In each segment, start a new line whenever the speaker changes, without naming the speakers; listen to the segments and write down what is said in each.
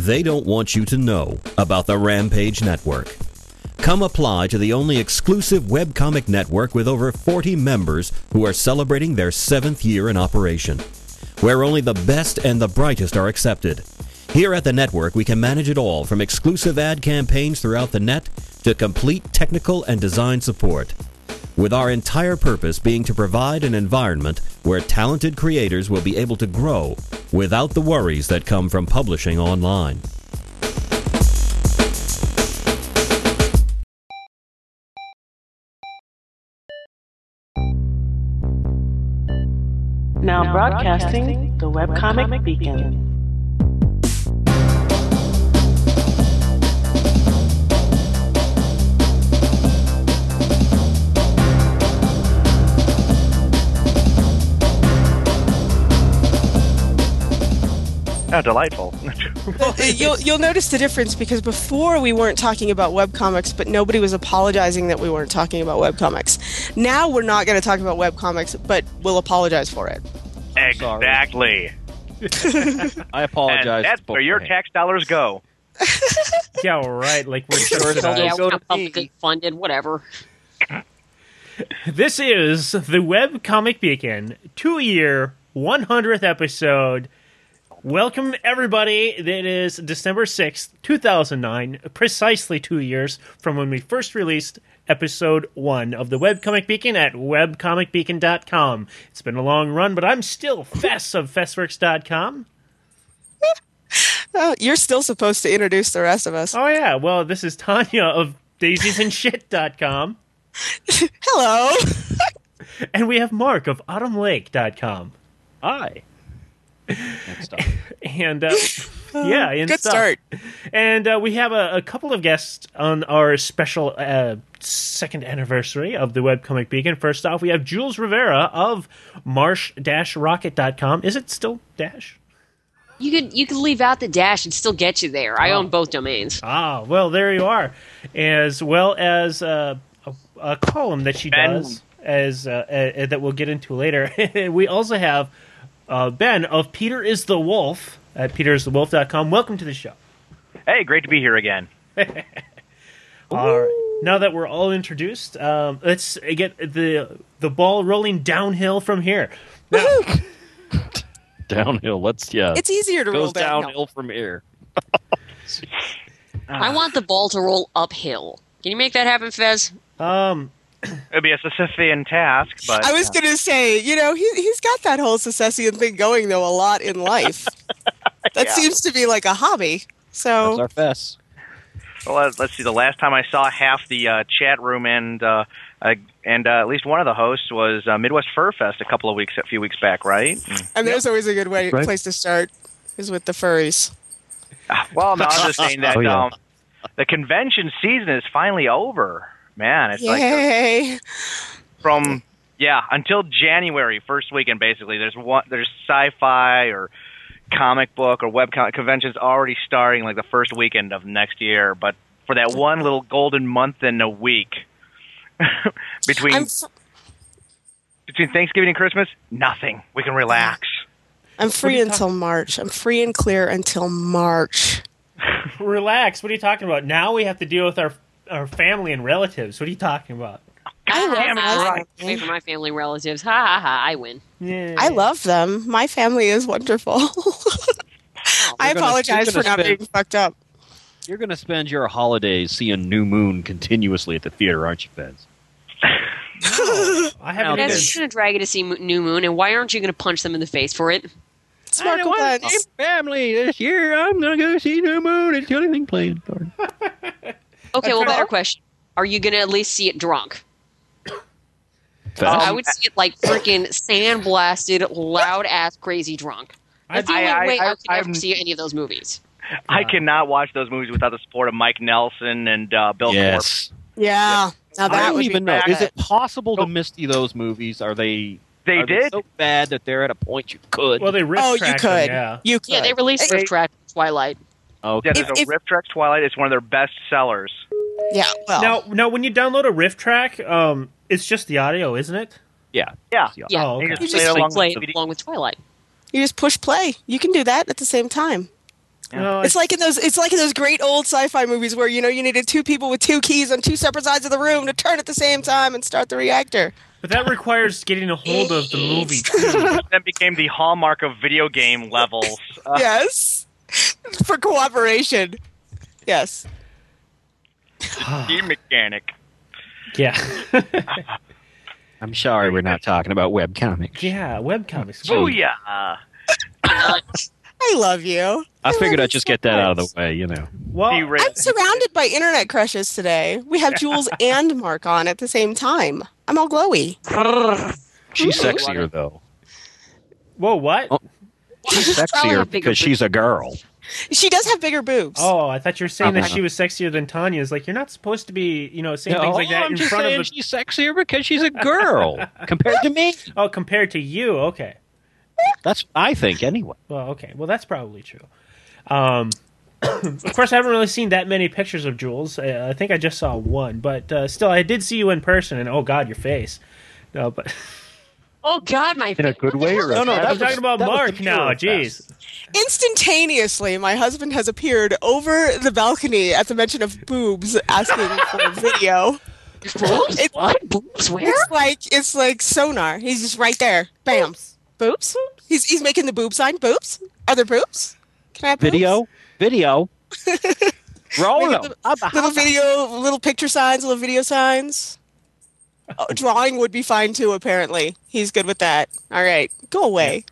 they don't want you to know about the Rampage Network. Come apply to the only exclusive webcomic network with over 40 members who are celebrating their 7th year in operation, where only the best and the brightest are accepted. Here at the network, we can manage it all, from exclusive ad campaigns throughout the net to complete technical and design support, with our entire purpose being to provide an environment where talented creators will be able to grow without the worries that come from publishing online.
Now broadcasting the Webcomic Beacon.
Oh, delightful.
You'll notice the difference, because before we weren't talking about webcomics, but nobody was apologizing that we weren't talking about webcomics. Now we're not going to talk about webcomics, but we'll apologize for it.
Exactly.
I apologize.
And that's where your tax dollars go.
Yeah, right. Like we're
we're not publicly funded, whatever.
This is the Webcomic Beacon 2-year 100th episode. Welcome, everybody. It is December 6th, 2009, precisely 2 years from when we first released episode 1 of the Webcomic Beacon at webcomicbeacon.com. It's been a long run, but I'm still Fess of Fessworks.com.
You're still supposed to introduce the rest of us.
Oh, yeah. Well, this is Tanya of daisiesandshit.com.
Hello.
And we have Mark of autumnlake.com.
Hi.
And yeah,
good start.
And we have a couple of guests on our special second anniversary of the Webcomic Beacon. First off, we have Jules Rivera of marsh-rocket.com. Is it still dash?
You could leave out the dash and still get you there. I own both domains.
Ah, well, there you are. As well as a column that she does that we'll get into later. We also have Ben of Peter is the Wolf at peteristhewolf.com. Welcome to the show.
Hey, great to be here again.
All right. Now that we're all introduced, let's get the ball rolling downhill from here. Now,
downhill.
It's easier to roll
goes downhill from here.
I want the ball to roll uphill. Can you make that happen, Fez?
It'd be a Sisyphean task, but...
I was going to say, he's got that whole Sisyphean thing going, though, a lot in life. That seems to be like a hobby. So
that's our Fess.
Well, let's see. The last time I saw half the chat room and at least one of the hosts was Midwest Fur Fest a few weeks back, right?
And there's always a good place to start, is with the furries.
Well, no, I'm just saying that the convention season is finally over. Man, it's
Yay.
Until January, first weekend, basically. There's sci-fi or comic book or webcomic conventions already starting like the first weekend of next year. But for that one little golden month and a week between Thanksgiving and Christmas, nothing. We can relax.
I'm free until March. I'm free and clear until March.
Relax. What are you talking about? Now we have to deal with our family and relatives. What are you talking about?
Away from my family and relatives. Ha ha ha! I win.
Yeah.
I love them. My family is wonderful. I apologize for not being fucked up.
You're going to spend your holidays seeing New Moon continuously at the theater, aren't you, Fez?
I haven't.
You guys are going to drag you to see New Moon, and why aren't you going to punch them in the face for it?
Sparkle Buns.
Family this year. I'm going to go see New Moon. It's the only thing playing.
Okay, well, better question. Are you going to at least see it drunk? I would see it like freaking sandblasted, loud-ass, crazy drunk. That's the only way I could ever see any of those movies.
I cannot watch those movies without the support of Mike Nelson and Bill
Yes.
Yeah. Now that
I don't
would
even
be
know.
bad.
Is it possible to miss those movies? Are they
did
so bad that they're at a point you could?
Well, they
you
riff-tracked
could.
them, yeah.
You could.
Yeah, they released Rift Track Twilight.
Okay.
Yeah, there's a Rift Track Twilight. It's one of their best sellers.
Yeah, well.
Now, when you download a riff track, it's just the audio, isn't it?
Yeah.
Yeah.
Yeah,
Oh, okay.
You
you
just
just
play
play
with
it along with Twilight.
You just push play. You can do that at the same time.
No,
It's like in those great old sci-fi movies where you needed two people with two keys on two separate sides of the room to turn at the same time and start the reactor.
but that requires getting a hold of the movie too.
That became the hallmark of video game levels.
Yes, for cooperation. Yes.
Game mechanic.
Yeah.
I'm sorry we're not talking about webcomics.
Yeah, webcomics.
Booyah!
I love you.
I figured
love
I'd
you
just
so
get that out of
much.
the way, you know.
Well,
I'm surrounded by internet crushes today. We have Jules and Mark on at the same time. I'm all glowy.
She's sexier, though.
whoa, what?
Oh. She's sexier because she's a girl.
She does have bigger boobs.
Oh, I thought you were saying that she was sexier than Tanya. It's like, you're not supposed to be, saying things like that
I'm
in
just
front
saying
of the...
she's sexier because she's a girl compared to me.
Oh, compared to you, okay.
That's I think anyway.
Well, okay. Well, that's probably true. Of course, I haven't really seen that many pictures of Jules. I think I just saw one. But still, I did see you in person, and oh, God, your face. No, but...
Oh God, my
In a good way or
I'm talking about Mark now. Jeez.
Instantaneously, my husband has appeared over the balcony at the mention of boobs, asking for a video.
boobs? What? Boobs? Where?
It's like sonar. He's just right there. Bam. Boobs? He's making the boob sign. Boobs? Are there boobs? Can I have boobs?
Video. Roll
Maybe
them.
Little video, little picture signs, little video signs. Oh, drawing would be fine too, apparently. He's good with that. All right. Go away.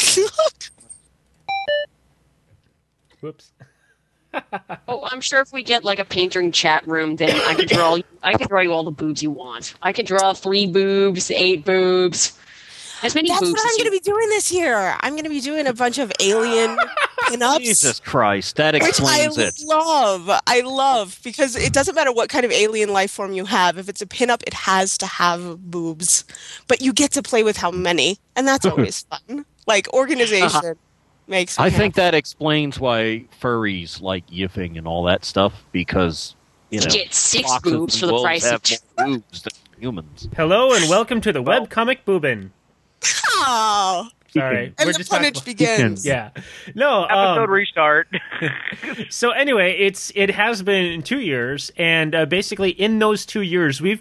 Whoops.
Oh, I'm sure if we get like a painting chat room, then I can draw you all the boobs you want. I can draw 3 boobs, 8 boobs. As many
That's
boobs
what I'm
as
going to be doing this year. I'm going to be doing a bunch of alien pinups.
Jesus Christ, that
Which
explains it.
I love, because it doesn't matter what kind of alien life form you have. If it's a pinup, it has to have boobs. But you get to play with how many, and that's always fun. Like, organization makes me
I think
happy.
that explains why furries like yiffing and all that stuff, because,
You get 6
foxes
boobs
and
for the
wolves
price of
have
2.
more boobs than humans.
Hello, and welcome to the Webcomic Boobin.
Oh,
Sorry.
and
we're
the
just talking
punnage
about-
begins.
Yeah. No,
Episode restart.
so anyway, it has been 2 years, and basically in those 2 years, we have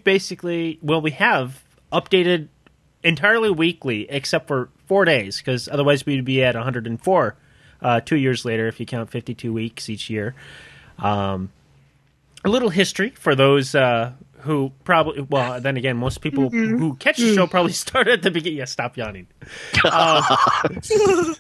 updated entirely weekly, except for 4 days, because otherwise we'd be at 104 2 years later if you count 52 weeks each year. A little history for those who probably, well, then again, most people who catch the show probably start at the beginning. Yeah, stop yawning. The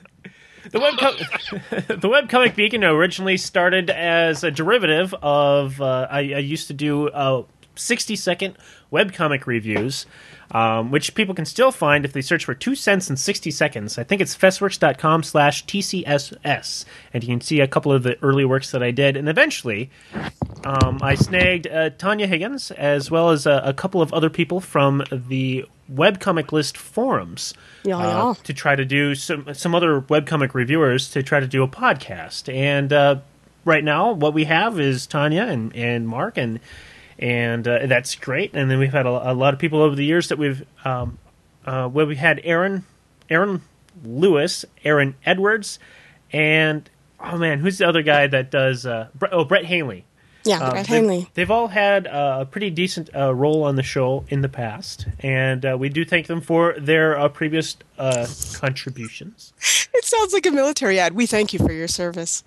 Webcomic Beacon originally started as a derivative of, I used to do 60-second webcomic reviews, which people can still find if they search for 2 cents and 60 seconds. I think it's festworks.com/TCSS, and you can see a couple of the early works that I did. And eventually, I snagged Tanya Higgins, as well as a couple of other people from the Webcomic List forums
Yeah.
to try to do some other webcomic reviewers to try to do a podcast. And right now, what we have is Tanya and Mark, and that's great. And then we've had a lot of people over the years that we've had Aaron Lewis, Aaron Edwards, and oh man, who's the other guy that does Brett Haley.
Yeah, Brett Haley.
They've all had a pretty decent role on the show in the past, and we do thank them for their previous contributions.
It sounds like a military ad. We thank you for your service.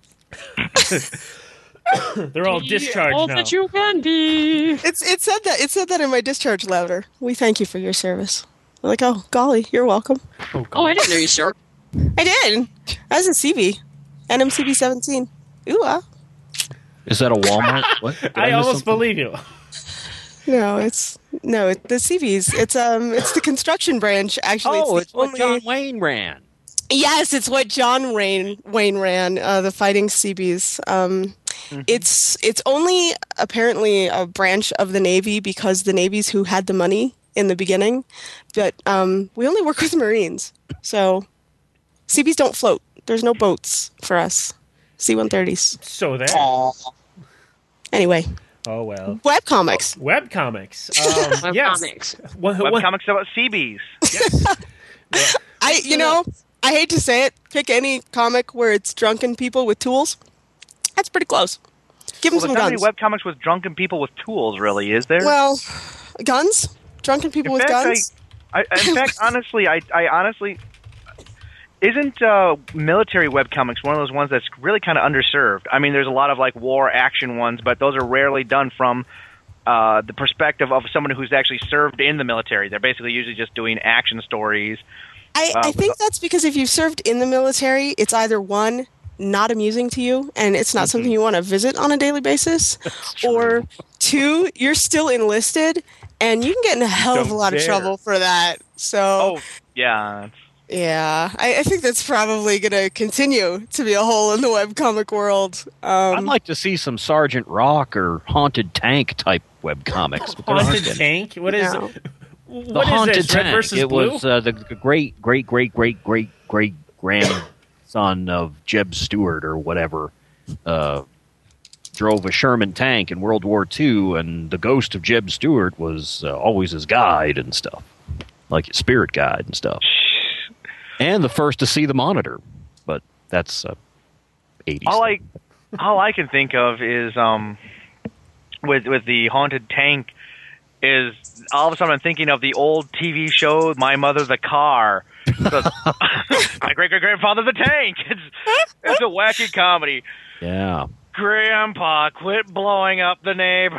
They're all discharged
All
now.
that you can be.
It said that in my discharge letter. We thank you for your service. I'm like, oh golly, you're welcome.
Oh, I didn't know you, sir.
I did. I was in CB, NMCB 17. Ooh,
Is that a Walmart? What? Did
I
miss
almost
something?
believe you.
No, the CBs. It's the construction branch. Actually,
Oh,
it's
it's
the
what
only.
John Wayne ran.
Yes, it's what John Wayne ran. The Fighting CBs. It's only apparently a branch of the Navy because the Navy's who had the money in the beginning, but we only work with Marines, so CBs don't float. There's no boats for us. C-130s.
So there.
Anyway,
Oh well.
webcomics.
Webcomics. Yes.
Webcomics.
One-
Webcomics about CBs.
yes.
I I hate to say it, pick any comic where it's drunken people with tools. That's pretty close. Give them
Well,
some
there's not
guns.
many webcomics with drunken people with tools, really, is there?
Well, guns? Drunken people
In
with
fact,
guns?
in fact, honestly, I honestly isn't military webcomics one of those ones that's really kind of underserved. I mean, there's a lot of like war action ones, but those are rarely done from the perspective of someone who's actually served in the military. They're basically usually just doing action stories.
I think that's because if you've served in the military, it's either one, not amusing to you, and it's not something you want to visit on a daily basis, or two, you're still enlisted, and you can get in a hell of a lot of trouble for that. So,
Yeah.
yeah, I think that's probably going to continue to be a hole in the webcomic world.
I'd like to see some Sergeant Rock or Haunted Tank type webcomics. but there aren't
Haunted
any.
Tank? What is
No.
What
The
is
Haunted
this? Red
Tank.
versus
It
Blue?
was the great grandson of Jeb Stuart or whatever. Drove a Sherman tank in World War II, and the ghost of Jeb Stuart was always his guide and stuff, like his spirit guide and stuff. And the first to see the Monitor, but that's 80s.
All I can think of is with the Haunted Tank is all of a sudden I'm thinking of the old TV show My Mother the Car. My great-great-grandfather the Tank. It's a wacky comedy.
Yeah.
Grandpa, quit blowing up the neighbors.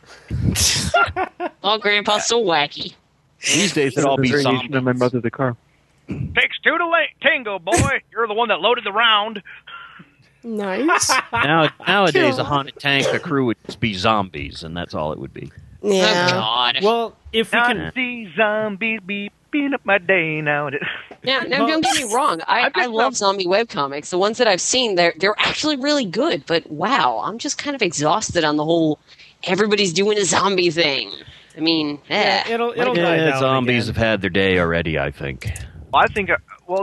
Oh, Grandpa's so wacky.
These days it'd all be zombies.
My mother the car.
Takes two to tango, boy. You're the one that loaded the round.
Nice.
Nowadays, a haunted tank, the crew would just be zombies, and that's all it would be.
Oh,
Yeah.
God.
Well, if we can...
Nazi zombies beeping up my day now.
Now, don't get me wrong. I love zombie webcomics. The ones that I've seen, they're actually really good. But wow, I'm just kind of exhausted on the whole everybody's doing a zombie thing. I mean,
It'll die down
Zombies
again.
have had their day already, I think.
I think, one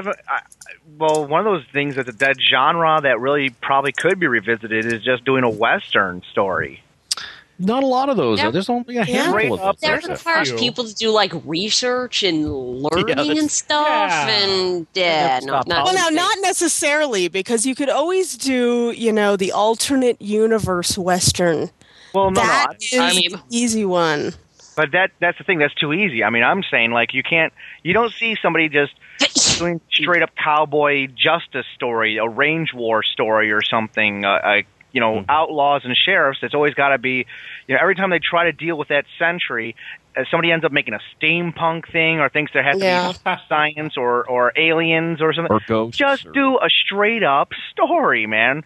of those things that's a dead genre that really probably could be revisited is just doing a Western story.
Not a lot of those.
Yeah.
There's only a
Yeah.
handful of those.
that
There's a
requires
few.
people to do like research and learning
that's-
and stuff.
Yeah.
And
That's
no,
not
not
Well, now, not necessarily, because you could always do, the alternate universe Western.
Well, no,
That is
I mean-
the easy one.
but that's the thing. That's too easy. I mean, I'm saying, like, you don't see somebody just doing straight up cowboy justice story, a range war story or something, outlaws and sheriffs. It's always got to be, every time they try to deal with that century, somebody ends up making a steampunk thing or thinks there has to be science or aliens or something.
Or ghosts.
Just do a straight up story, man.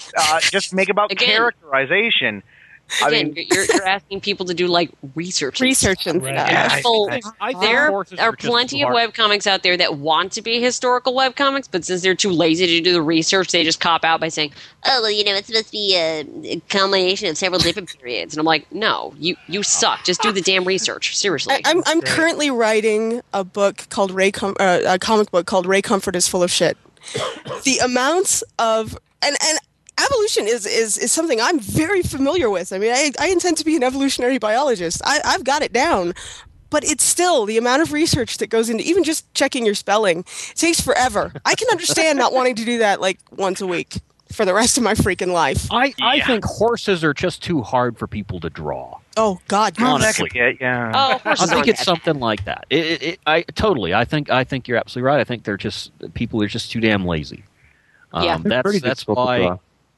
Just make about
Again.
characterization. I
Again,
mean,
you're asking people to do like research.
And stuff.
Yeah,
So,
I think
there
horses
are
just
plenty
too
of
hard.
webcomics out there that want to be historical webcomics, but since they're too lazy to do the research, they just cop out by saying, "Oh, well, it's supposed to be a combination of several different periods." And I'm like, "No, you suck. Just do the damn research. Seriously."
I'm currently writing a book called a comic book called Ray Comfort is Full of Shit. The amounts of and evolution is something I'm very familiar with. I mean, I intend to be an evolutionary biologist. I've got it down. But it's still the amount of research that goes into even just checking your spelling. It takes forever. I can understand not wanting to do that like once a week for the rest of my freaking life.
I think horses are just too hard for people to draw.
Oh, God.
that
honestly.
could be it, yeah.
Oh,
I
horses
think
aren't
it's
bad.
something like that. I think you're absolutely right. I think people are just too damn lazy.
Yeah.
That's
difficult to
why
draw.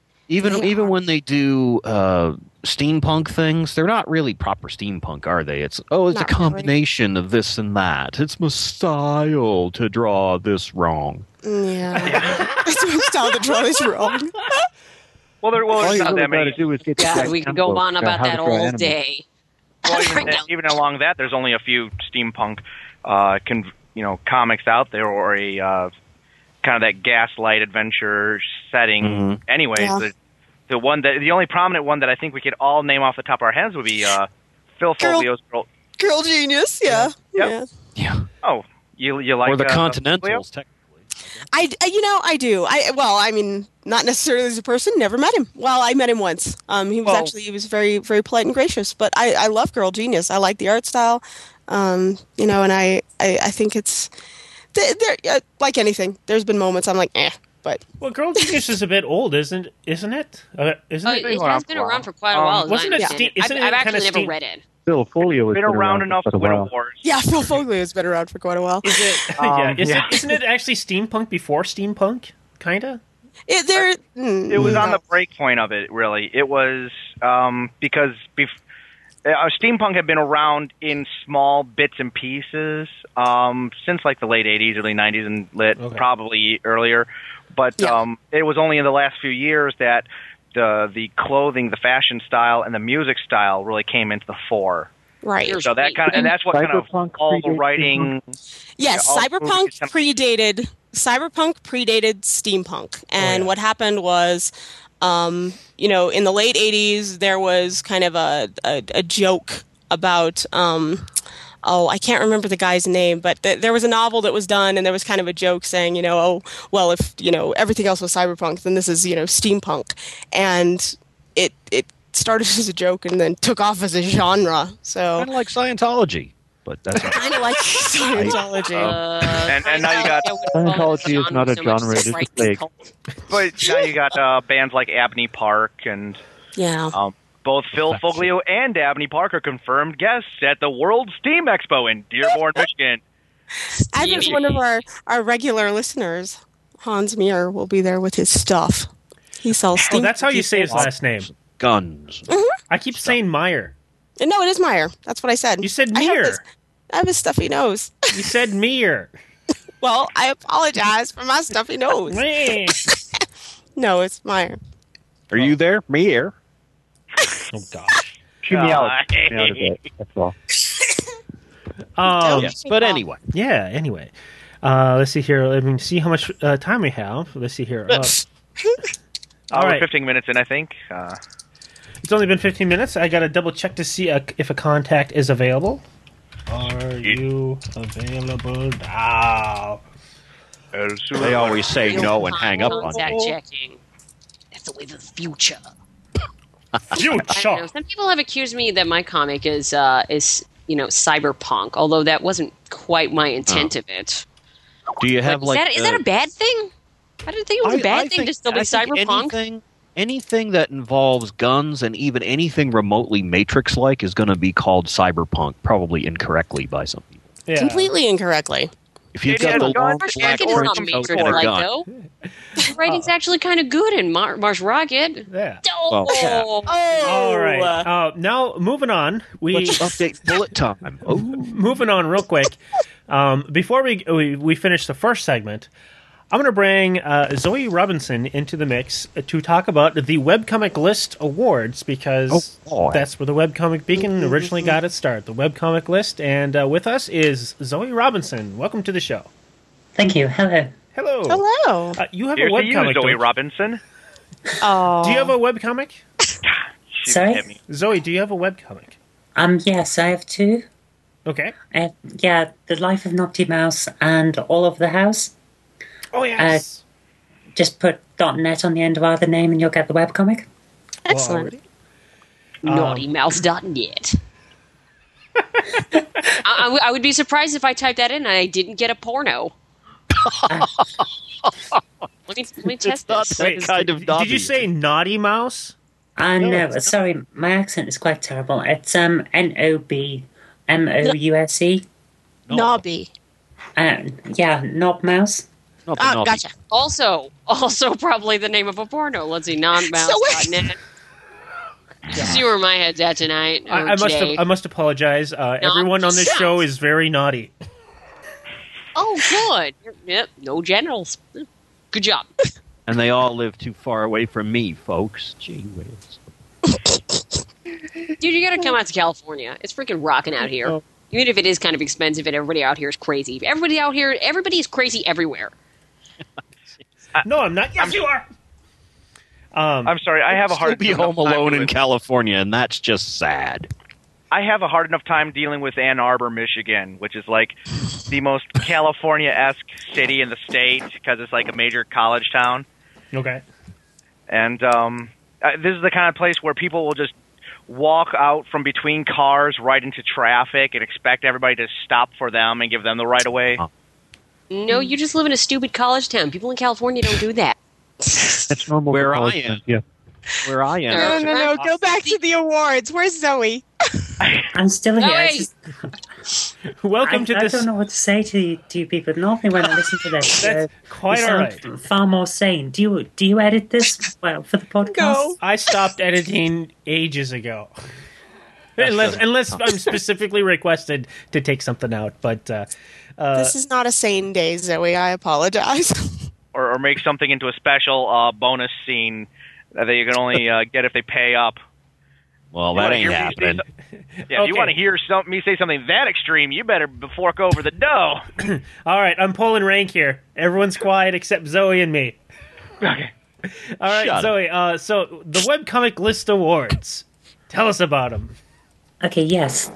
even when they do steampunk things, they're not really proper steampunk, are they? It's a
Not really.
combination of this and that. It's my style to draw this wrong.
Yeah. It's my style to draw this wrong.
Well,
All
there's
you
not
really
that many.
got to do is get the
God,
exact
we could
tempo
go on
of
about
how to
that
draw
all
animals.
day.
Well,
Right now.
even along that, there's only a few steampunk, comics out there, or a kind of that gaslight adventure setting.
Mhm.
Anyways,
Yeah.
the only prominent one that I think we could all name off the top of our heads would be Phil Folio's Girl.
Girl genius, yeah.
Yep.
Yeah.
Yeah.
Oh, you like
Or the
Folio?
Continentals, technically.
I do. I mean, not necessarily as a person. Never met him. Well, I met him once. He was very, very polite and gracious. But I love Girl Genius. I like the art style. And I think Like anything, there's been moments I'm like, but
Well, Girl Genius is a bit old, isn't it? Isn't it?
It has been around for quite a while.
Wasn't it?
I've actually never read it.
Phil Folio has
Been around enough
for
to
quite a
win
while.
awards.
yeah, Phil Fogley has been around for quite a while.
Is it? Isn't it actually steampunk before steampunk? Kinda.
It was on the break point of it, really. It was because steampunk had been around in small bits and pieces since like the late 80s, early 90s, and probably earlier. But it was only in the last few years that the clothing, the fashion style, and the music style really came into the fore.
Right.
So that kind of, and that's what kind of
Cyberpunk
all the
predated
writing.
Yes,
all the
Cyberpunk
movies-
predated steampunk, and what happened was, in the late '80s there was kind of a joke about. I can't remember the guy's name, but there was a novel that was done, and there was kind of a joke saying, if everything else was cyberpunk, then this is steampunk, and it started as a joke and then took off as a genre. So
Kind of like Scientology, but that's
kind of like Scientology.
And now you got
Scientology is not a genre, it is a plague.
But now you got bands like Abney Park and both Phil Foglio and Abney Park are confirmed guests at the World Steam Expo in Dearborn, Michigan.
As is one of our regular listeners, Hans Muir will be there with his stuff. He sells steam.
Oh, that's how you say his last name.
guns.
I keep saying Meyer.
No, it is Meyer. That's what I said.
You said
I
Meyer.
have his stuffy nose.
You said Meyer.
Well, I apologize for my stuffy nose.
Meh.
No, it's Meyer.
Are you there? Me here.
Oh gosh.
She meowed. Meowed a bit. That's all.
Yes, but anyway.
Yeah. Anyway, let's see here. Let me see how much time we have. Let's see here. All
We're
right.
15 minutes in, I think.
It's only been 15 minutes. I got to double check to see if a contact is available. Are you available now?
They always say no and hang up on
Contact
me.
checking. That's the way of the future.
Future.
I don't know. Some people have accused me that my comic is cyberpunk, although that wasn't quite my intent of it.
Do you have
Is that a bad thing? I didn't think it was a bad thing to still be cyberpunk.
Anything that involves guns and even anything remotely Matrix-like is going to be called cyberpunk, probably incorrectly by some people.
Yeah.
Completely incorrectly.
If you've
It
got the
has
long
guns.
black
Rocket is not
trench coat
Matrix
and a
like,
gun,
though. The writing's actually kind of good in Mars Rocket.
Yeah.
Oh,
Well, yeah.
All right. Now moving on.
let's update bullet time. Oh,
Moving on real quick. Before we finish the first segment, I'm going to bring Zoe Robinson into the mix to talk about the Webcomic List Awards, because that's where the Webcomic Beacon originally got its start, the Webcomic List. And with us is Zoe Robinson. Welcome to the show.
Thank you. Hello.
Hello.
Hello.
You have
Here's
a
to you,
webcomic.
Zoe
don't-
Robinson.
Oh.
Do you have a webcomic?
She
Sorry?
hit me.
Zoe, do you have a webcomic?
Yes, I have two.
Okay.
The Life of Naughty Mouse and All Over the House.
Oh, yes.
Just put .net on the end of either name and you'll get the webcomic.
Excellent.
NaughtyMouse.net. I would be surprised if I typed that in and I didn't get a porno. Let me test
not
this.
that kind of
Did
Dobby.
you say Naughty Mouse?
No, sorry, my accent is quite terrible. It's NOBMOUSE.
Nobby.
Knob Mouse.
not the naughty.
Gotcha.
Also probably the name of a porno. Let's see, nonmouse.net. See where my head's at tonight.
I must apologize. Everyone on this
Mouse.
show is very naughty.
Oh, good. Yep, no generals. Good job.
And they all live too far away from me, folks. Gee whiz.
Dude, you gotta come out to California. It's freaking rocking out here. Even if it is kind of expensive and everybody out here is crazy. Everybody is crazy everywhere.
No, I'm not. Yes, you are.
I'm sorry. I have a
Still
hard
be home
enough time
alone in
with-
California, and that's just sad.
I have a hard enough time dealing with Ann Arbor, Michigan, which is like the most California-esque city in the state because it's like a major college town.
Okay.
And this is the kind of place where people will just walk out from between cars right into traffic and expect everybody to stop for them and give them the right of way.
No, you just live in a stupid college town. People in California don't do that.
That's normal.
Where
for
I
college
am.
fans, yeah.
Where I am.
No. Go back to the awards. Where's Zoe?
I'm still here.
Zoe!
It's just-
Welcome to
I
this.
don't know what to say to you people. Normally, when I listen to this,
That's quite
you
all
sound
right.
far more sane. Do you edit this for the podcast?
No.
I stopped editing ages ago. Unless I'm specifically requested to take something out, but
This is not a sane day, Zoe. I apologize.
Or make something into a special bonus scene that you can only get if they pay up.
Well,
You
that
wanna
ain't
hear me say
happening.
Yeah, if you
Okay.
want to hear me say something that extreme, you better fork over the dough.
all right, I'm pulling rank here. Everyone's quiet except Zoe and me.
Okay.
All right,
Shut
Zoe. So the Webcomic List Awards. Tell us about them.
Okay, yes.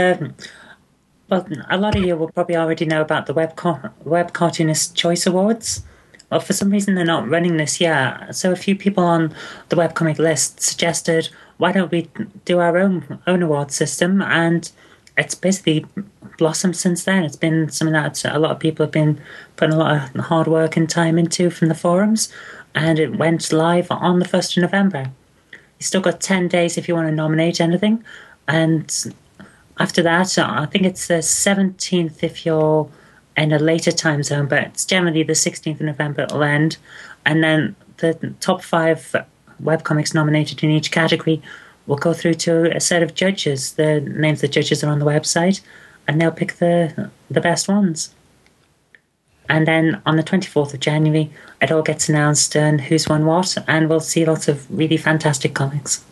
Well, a lot of you will probably already know about the Web Cartoonist Choice Awards. Well, for some reason they're not running this year, so a few people on the webcomic list suggested, why don't we do our own award system? And it's basically blossomed since then. It's been something that a lot of people have been putting a lot of hard work and time into from the forums, and it went live on the 1st of November. You still got 10 days if you want to nominate anything, and after that, I think it's the 17th if you're in a later time zone, but it's generally the 16th of November it'll end. And then the top 5 webcomics nominated in each category will go through to a set of judges. The names of the judges are on the website, and they'll pick the best ones. And then on the 24th of January, it all gets announced and who's won what, and we'll see lots of really fantastic comics.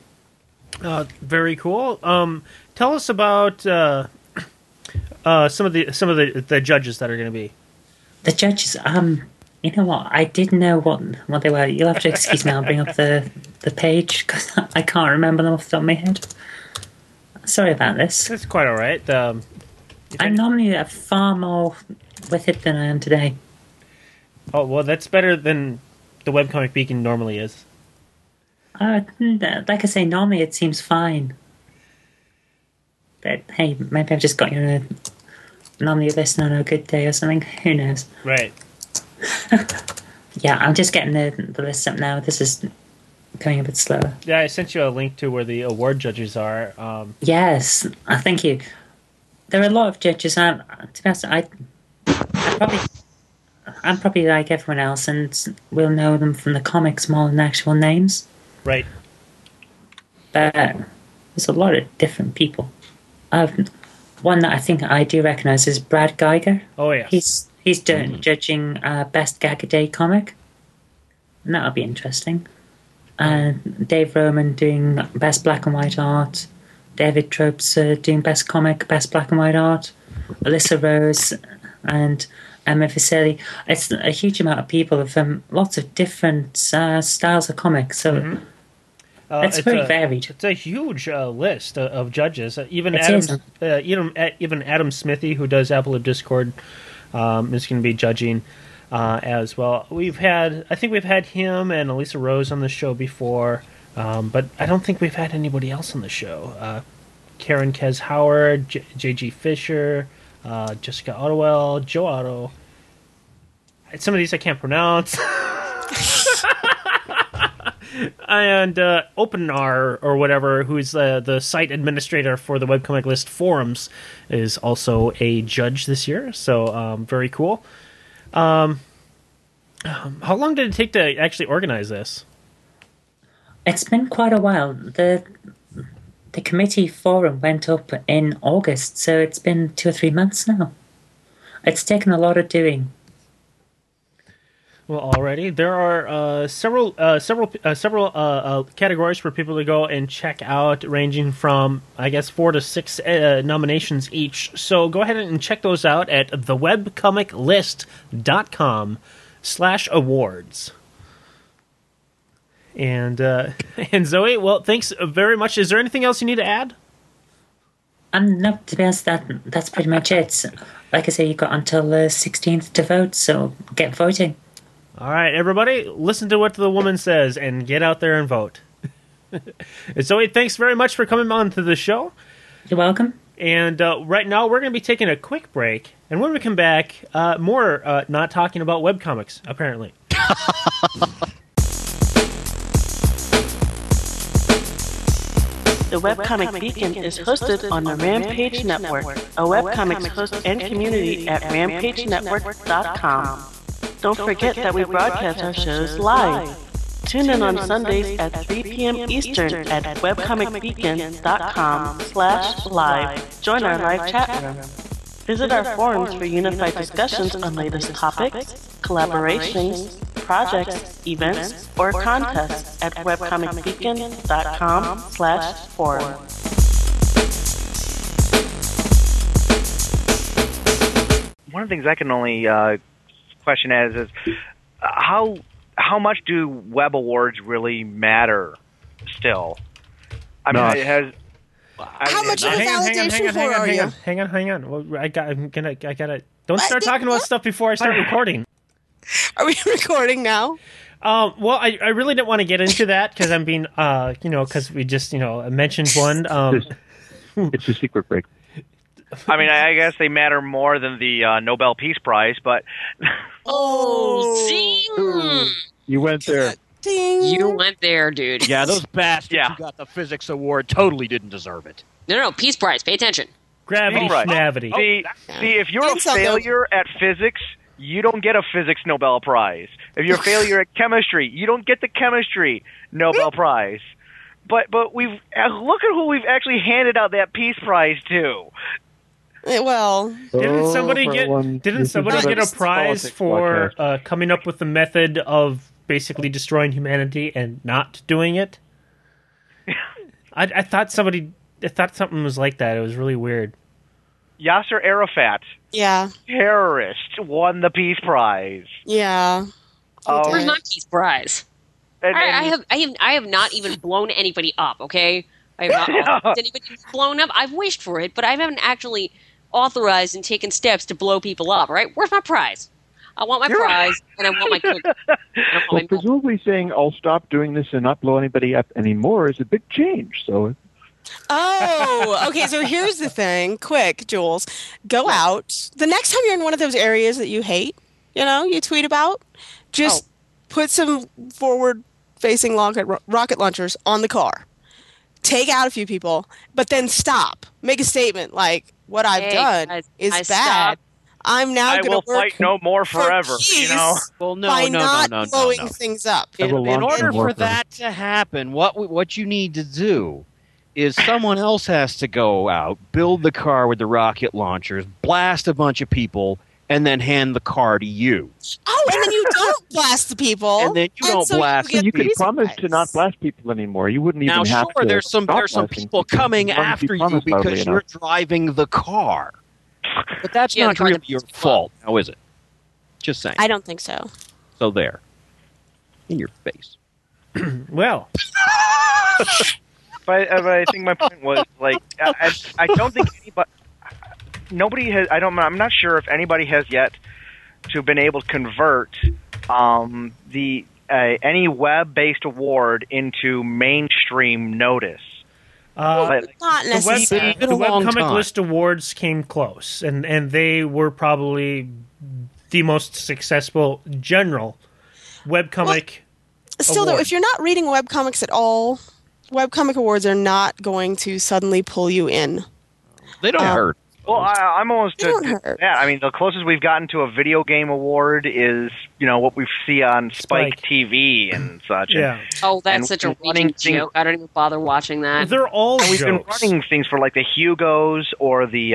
Very cool. Tell us about some of the judges that are going to be.
The judges, you know what? I didn't know what they were. You'll have to excuse me. I'll bring up the page because I can't remember them off the top of my head. Sorry about this.
That's quite all right.
I'm normally far more with it than I am today.
Oh well, that's better than the Webcomic Beacon normally is.
Like I say, normally it seems fine. But hey, maybe I've just got you on a normally listen on a good day or something. Who knows?
Right.
Yeah, I'm just getting the list up now. This is going a bit slower.
Yeah, I sent you a link to where the award judges are.
Yes, thank you. There are a lot of judges. To be honest, I'm probably like everyone else, and we'll know them from the comics more than actual names.
Right.
But there's a lot of different people. One that I think I do recognize is Brad Geiger.
Oh yeah.
He's judging Best Gag a Day comic. And that'll be interesting. Dave Roman doing Best Black and White Art. David Tropes doing Best Comic, Best Black and White Art. Alyssa Rose and Emma Vicelli. It's a huge amount of people from lots of different styles of comics. So it's very varied.
It's a huge list of judges. Even
It
even Adam Smithy, who does Apple of Discord, is going to be judging as well. I think we've had him and Alyssa Rose on the show before, but I don't think we've had anybody else on the show. Karen Kez Howard, J.G. Fisher, Jessica Ottewell, Joe Otto. Some of these I can't pronounce. And OpenR, or whatever, who's the site administrator for the Webcomic List forums, is also a judge this year. So very cool. How long did it take to actually organize this?
It's been quite a while. The committee forum went up in August, so it's been 2 or 3 months now. It's taken a lot of doing.
Well, already there are several categories for people to go and check out, ranging from 4 to 6 nominations each. So go ahead and check those out at thewebcomiclist.com/awards. And Zoe, well, thanks very much. Is there anything else you need to add?
No, to be honest, that's pretty much it. Like I say, you've got until the 16th to vote, so get voting.
All right, everybody, listen to what the woman says and get out there and vote. Zoe, thanks very much for coming on to the show.
You're welcome.
And right now, we're going to be taking a quick break. And when we come back, more not talking about webcomics, apparently.
The Webcomic Beacon is hosted on the Rampage Network, a webcomics host and community at rampagenetwork.com. Don't forget that we broadcast our shows live. Tune in on Sundays at 3 p.m. Eastern at webcomicbeacon.com/live. Join our live chat room. Visit our forums for unified discussions on latest topics, collaborations, projects, events, or contests at webcomicbeacon.com/forum.
One of the things I can only question is how much do web awards really matter still? I mean, it has.
How much of a validation for are you?
Hang on. Well, I gotta. Don't start talking about stuff before I start recording.
Are we recording now?
Well, I really didn't want to get into that because I'm being, because we just, mentioned one.
It's a secret break.
I mean, I guess they matter more than the Nobel Peace Prize, but.
Zing!
You went there.
Ding.
You went there, dude.
Yeah, those bastards who got the physics award totally didn't deserve it.
No, Peace Prize. Pay attention.
Gravity, Schnavity.
See, if you're a failure at physics, you don't get a physics Nobel Prize. If you're a failure at chemistry, you don't get the chemistry Nobel Prize. But we've look at who we've actually handed out that Peace Prize to.
Well,
didn't somebody get a prize for coming up with the method of basically destroying humanity and not doing it? I thought something was like that. It was really weird.
Yasser Arafat, terrorist, won the Peace Prize.
Yeah.
Where's my Peace Prize? I have not even blown anybody up. Okay, I have not authorized anybody blown up. I've wished for it, but I haven't actually authorized and taken steps to blow people up. Right? Where's my prize? I want my prize, and I want my cookie.
Well, presumably saying I'll stop doing this and not blow anybody up anymore is a big change. So.
Oh, okay. So here's the thing. Quick, Jules. Go out. The next time you're in one of those areas that you hate, you tweet about, just put some forward-facing rocket launchers on the car. Take out a few people, but then stop. Make a statement like, what I've done is bad.
Stopped.
I'm now going to work
fight no more forever,
Well,
by not blowing things up.
In order for that to happen, what you need to do is someone else has to go out, build the car with the rocket launchers, blast a bunch of people, and then hand the car to you.
Oh, and then you don't blast the people.
And then you don't blast the
You
people.
could promise to not blast people anymore. You wouldn't even have to.
There's some people coming after you because you're driving the car. But that's not really your fault, now is it? Just saying.
I don't think so.
So there. In your face.
Well.
But I think my point was, like, I don't think nobody has. I'm not sure if anybody has yet to been able to convert any web-based award into mainstream notice.
Not necessarily.
The Webcomic List Awards came close, and they were probably the most successful general webcomic.
Still, though, if you're not reading webcomics at all, webcomic awards are not going to suddenly pull you in.
They don't hurt.
Well, I'm almost
hurt.
Yeah, I mean, the closest we've gotten to a video game award is, what we see on Spike TV and such.
Yeah.
That's such a running joke. I don't even bother watching that.
They're all
We've been running things for, like, the Hugos or the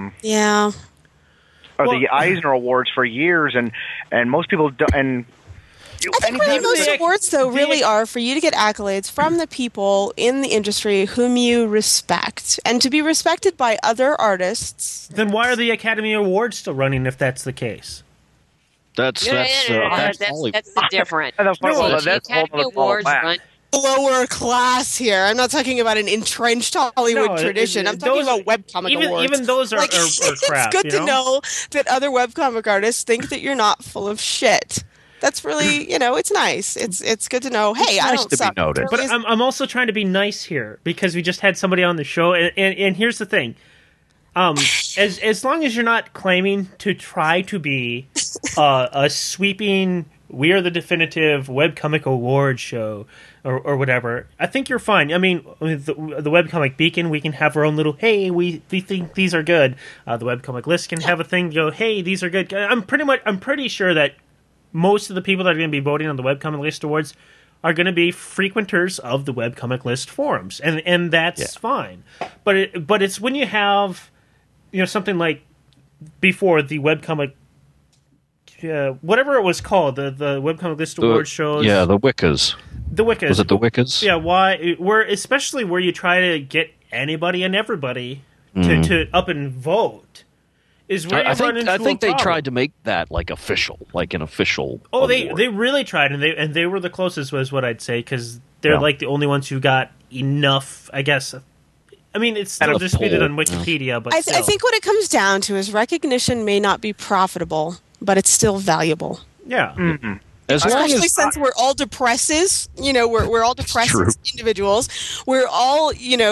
the Eisner Awards for years, and most people don't. And
I think really most awards, though, really are for you to get accolades from the people in the industry whom you respect, and to be respected by other artists.
Then why are the Academy Awards still running if that's the case?
That's the different.
Academy
Awards run.
Lower class here. I'm not talking about an entrenched Hollywood tradition. I'm talking about webcomic awards.
Even those are crap.
It's good to know that other webcomic artists think that you're not full of shit. That's really, it's nice. It's good to know. Hey, I don't suck.
But I'm also trying to be nice here because we just had somebody on the show, and here's the thing: As long as you're not claiming to try to be a sweeping, we are the definitive webcomic award show or whatever, I think you're fine. I mean, with the Webcomic Beacon, we can have our own little, hey, we think these are good. The Webcomic List can have a thing, go, hey, these are good. I'm pretty sure that most of the people that are going to be voting on the Webcomic List Awards are going to be frequenters of the Webcomic List forums, and that's fine. But it's when you have, something like before the Webcomic, whatever it was called, the Webcomic List Award shows.
Yeah, the Wiccas.
The Wiccas.
Was it the Wiccas?
Yeah, especially where you try to get anybody and everybody to up and vote. Is where I
think they tried to make that like official, like an official.
Oh,
award.
they really tried, and they were the closest, was what I'd say, because they're like the only ones who got enough, I guess. I mean, it's still disputed on Wikipedia, but
I think what it comes down to is recognition may not be profitable, but it's still valuel.
Yeah.
Mm-hmm.
Especially since we're all depresses, we're all depressed as individuals. We're all,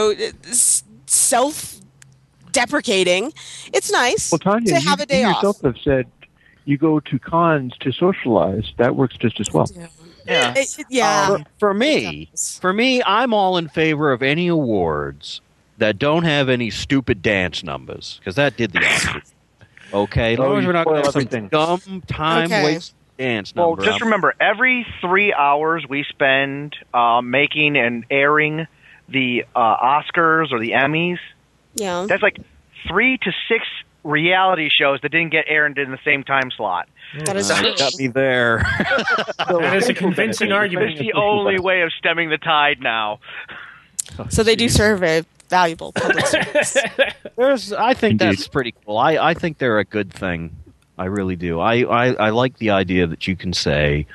self-deprecating. It's nice
Tanya,
to have a day
you
off.
yourself have said you go to cons to socialize. That works just as well.
Yeah.
For me, I'm all in favor of any awards that don't have any stupid dance numbers, because that did the opposite. Okay, as long as we're not going to have some dumb time waste dance number.
Well, just remember, every 3 hours we spend making and airing the Oscars or the Emmys, that's like 3 to 6 reality shows that didn't get aired in the same time slot.
That is
got me there.
That is a convincing argument.
It's the only way of stemming the tide now.
So they do serve a valuable public service.
I think that's pretty cool. I think they're a good thing. I really do. I like the idea that you can say,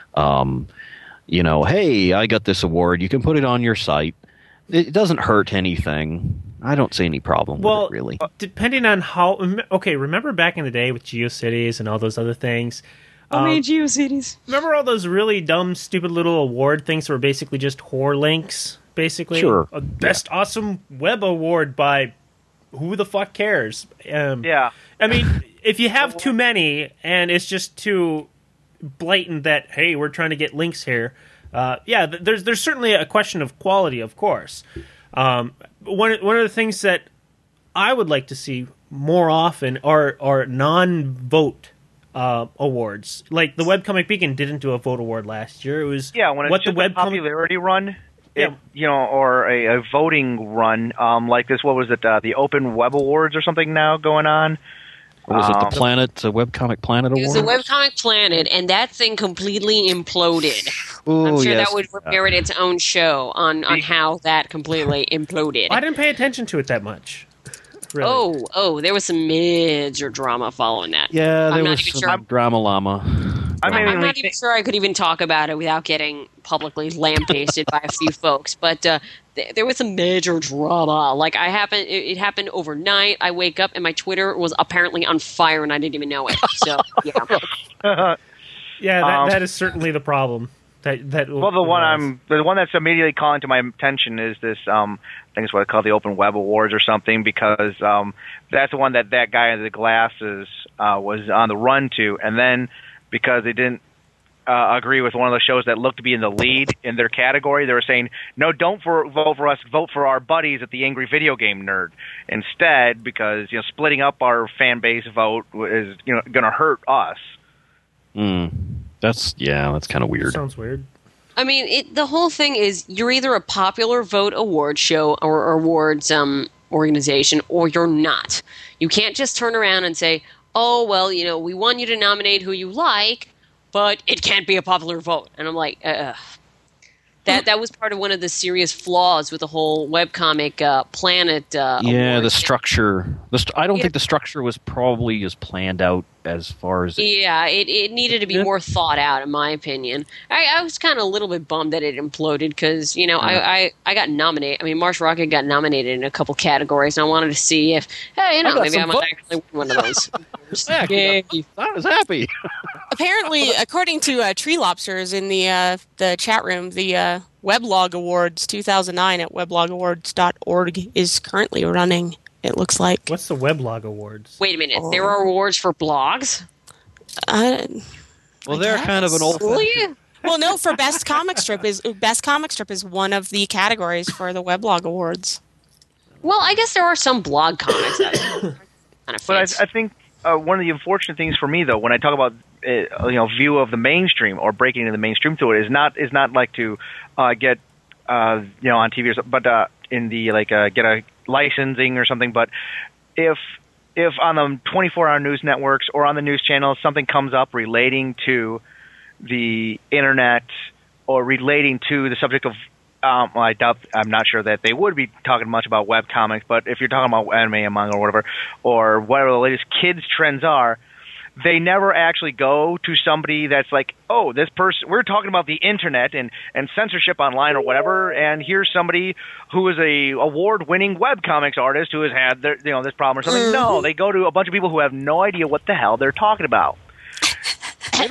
hey, I got this award. You can put it on your site. It doesn't hurt anything. I don't see any problem with it, really.
Depending on how... Okay, remember back in the day with GeoCities and all those other things?
GeoCities.
Remember all those really dumb, stupid little award things that were basically just whore links, basically?
Sure.
A Best Awesome Web Award by who the fuck cares?
Yeah.
I mean, if you have too many and it's just too blatant that, hey, we're trying to get links here, there's certainly a question of quality, of course. One of the things that I would like to see more often are non-vote awards. Like the Webcomic Beacon didn't do a vote award last year. It was
when it's just a popularity run, or a voting run, like this. What was it? The Open Web Awards or something now going on.
Or was it the Webcomic Planet Award?
It was the Webcomic Planet, and that thing completely imploded.
Ooh,
I'm sure that would merit its own show on how that completely imploded.
I didn't pay attention to it that much. Really.
Oh, there was some major drama following that.
Yeah, there was some drama llama.
I'm not even sure I could even talk about it without getting publicly lambasted by a few folks. But there was some major drama. Like it happened overnight. I wake up and my Twitter was apparently on fire, and I didn't even know it. So
yeah, that is certainly the problem.
The one that's immediately calling to my attention is this. I think it's what I call the Open Web Awards or something, because that's the one that guy in the glasses was on the run to, and then because they didn't agree with one of the shows that looked to be in the lead in their category, they were saying, no, don't vote for us, vote for our buddies at the Angry Video Game Nerd instead, because splitting up our fan base vote is going to hurt us.
That's kind of weird.
Sounds weird.
I mean, the whole thing is you're either a popular vote award show or awards organization, or you're not. You can't just turn around and say, oh, well, we want you to nominate who you like, but it can't be a popular vote. And I'm like, That was part of one of the serious flaws with the whole Webcomic Planet award.
The structure. I don't think the structure was probably as planned out as far as...
it needed to be more thought out, in my opinion. I was kind of a little bit bummed that it imploded because, I got nominated. I mean, Mars Rocket got nominated in a couple categories, and I wanted to see if, maybe I might actually win one of those.
I was happy.
Apparently, according to Tree Lobsters in the chat room, the Weblog Awards 2009 at weblogawards.org is currently running it looks like.
What's the Weblog Awards?
Wait a minute. There are awards for blogs?
Well, they're kind of an old.
Really?
Well, no, for best comic strip is one of the categories for the Weblog Awards.
Well, I guess there are some blog comics that kind of
But
fits.
I think one of the unfortunate things for me, though, when I talk about view of the mainstream or breaking into the mainstream through it, is not like to get on TV or something, but in the get a licensing or something. But if on the 24-hour news networks or on the news channels something comes up relating to the internet or relating to the subject of I'm not sure that they would be talking much about webcomics, but if you're talking about anime and manga or whatever the latest kids trends are, they never actually go to somebody that's like, oh, this person, we're talking about the internet and censorship online or whatever, and here's somebody who is a award-winning webcomics artist who has had this problem or something.
Mm-hmm.
No, they go to a bunch of people who have no idea what the hell they're talking about.
I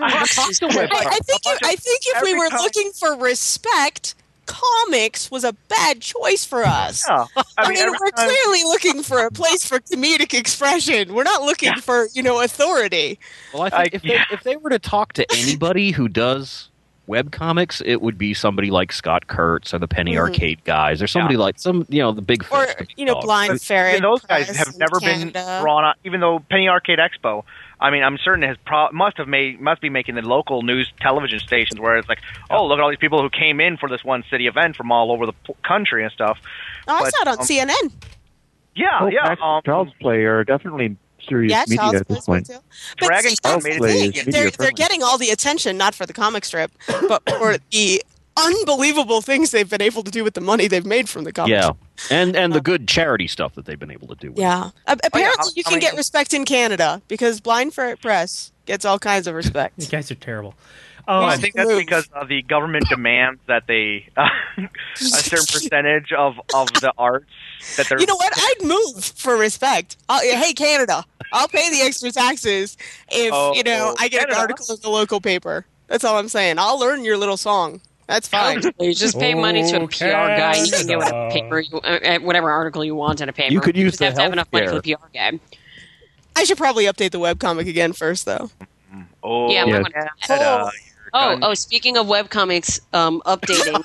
think if we were looking for respect, comics was a bad choice for us.
Yeah.
I mean, we're clearly looking for a place for comedic expression. We're not looking for, authority.
Well, I think if they were to talk to anybody who does webcomics, it would be somebody like Scott Kurtz or the Penny Arcade guys, or somebody like the big
or
fish.
Blind Ferret.
Those guys
Press
have
in
never
Canada.
been drawn on, even though Penny Arcade Expo. I mean, I'm certain it must be making the local news television stations where it's like, oh, look at all these people who came in for this one city event from all over the country and stuff.
Oh, I saw it on CNN.
Yeah,
Child's Play are definitely serious media
Child's
at this
Play
point.
too. But
Dragon
see,
Ball
that's
made
the
it
thing.
media
They're
friendly.
getting all the attention, not for the comic strip, but for the unbelievable things they've been able to do with the money they've made from the comic strip.
and the good charity stuff that they've been able to do. With
Yeah. Apparently, you
how
can
many-
get respect in Canada because Blind Ferret Press gets all kinds of
You
respect.
guys are terrible.
I think that's
Move.
because the government demands that they a certain percentage of the arts that they're.
You know what? I'd move for respect. Hey, Canada, I'll pay the extra taxes if I get an
Canada.
article in the local paper. That's all I'm saying. I'll learn your little song. That's fine.
You just pay money to a PR guy, and you can get
Canada.
whatever paper, whatever article you want in a paper.
You could use
just
the
have to have enough money for
healthcare.
the PR guy.
I should probably update the webcomic again first, though.
Oh,
Yeah,
Yes.
Canada, you're done.
Speaking of webcomics, updating.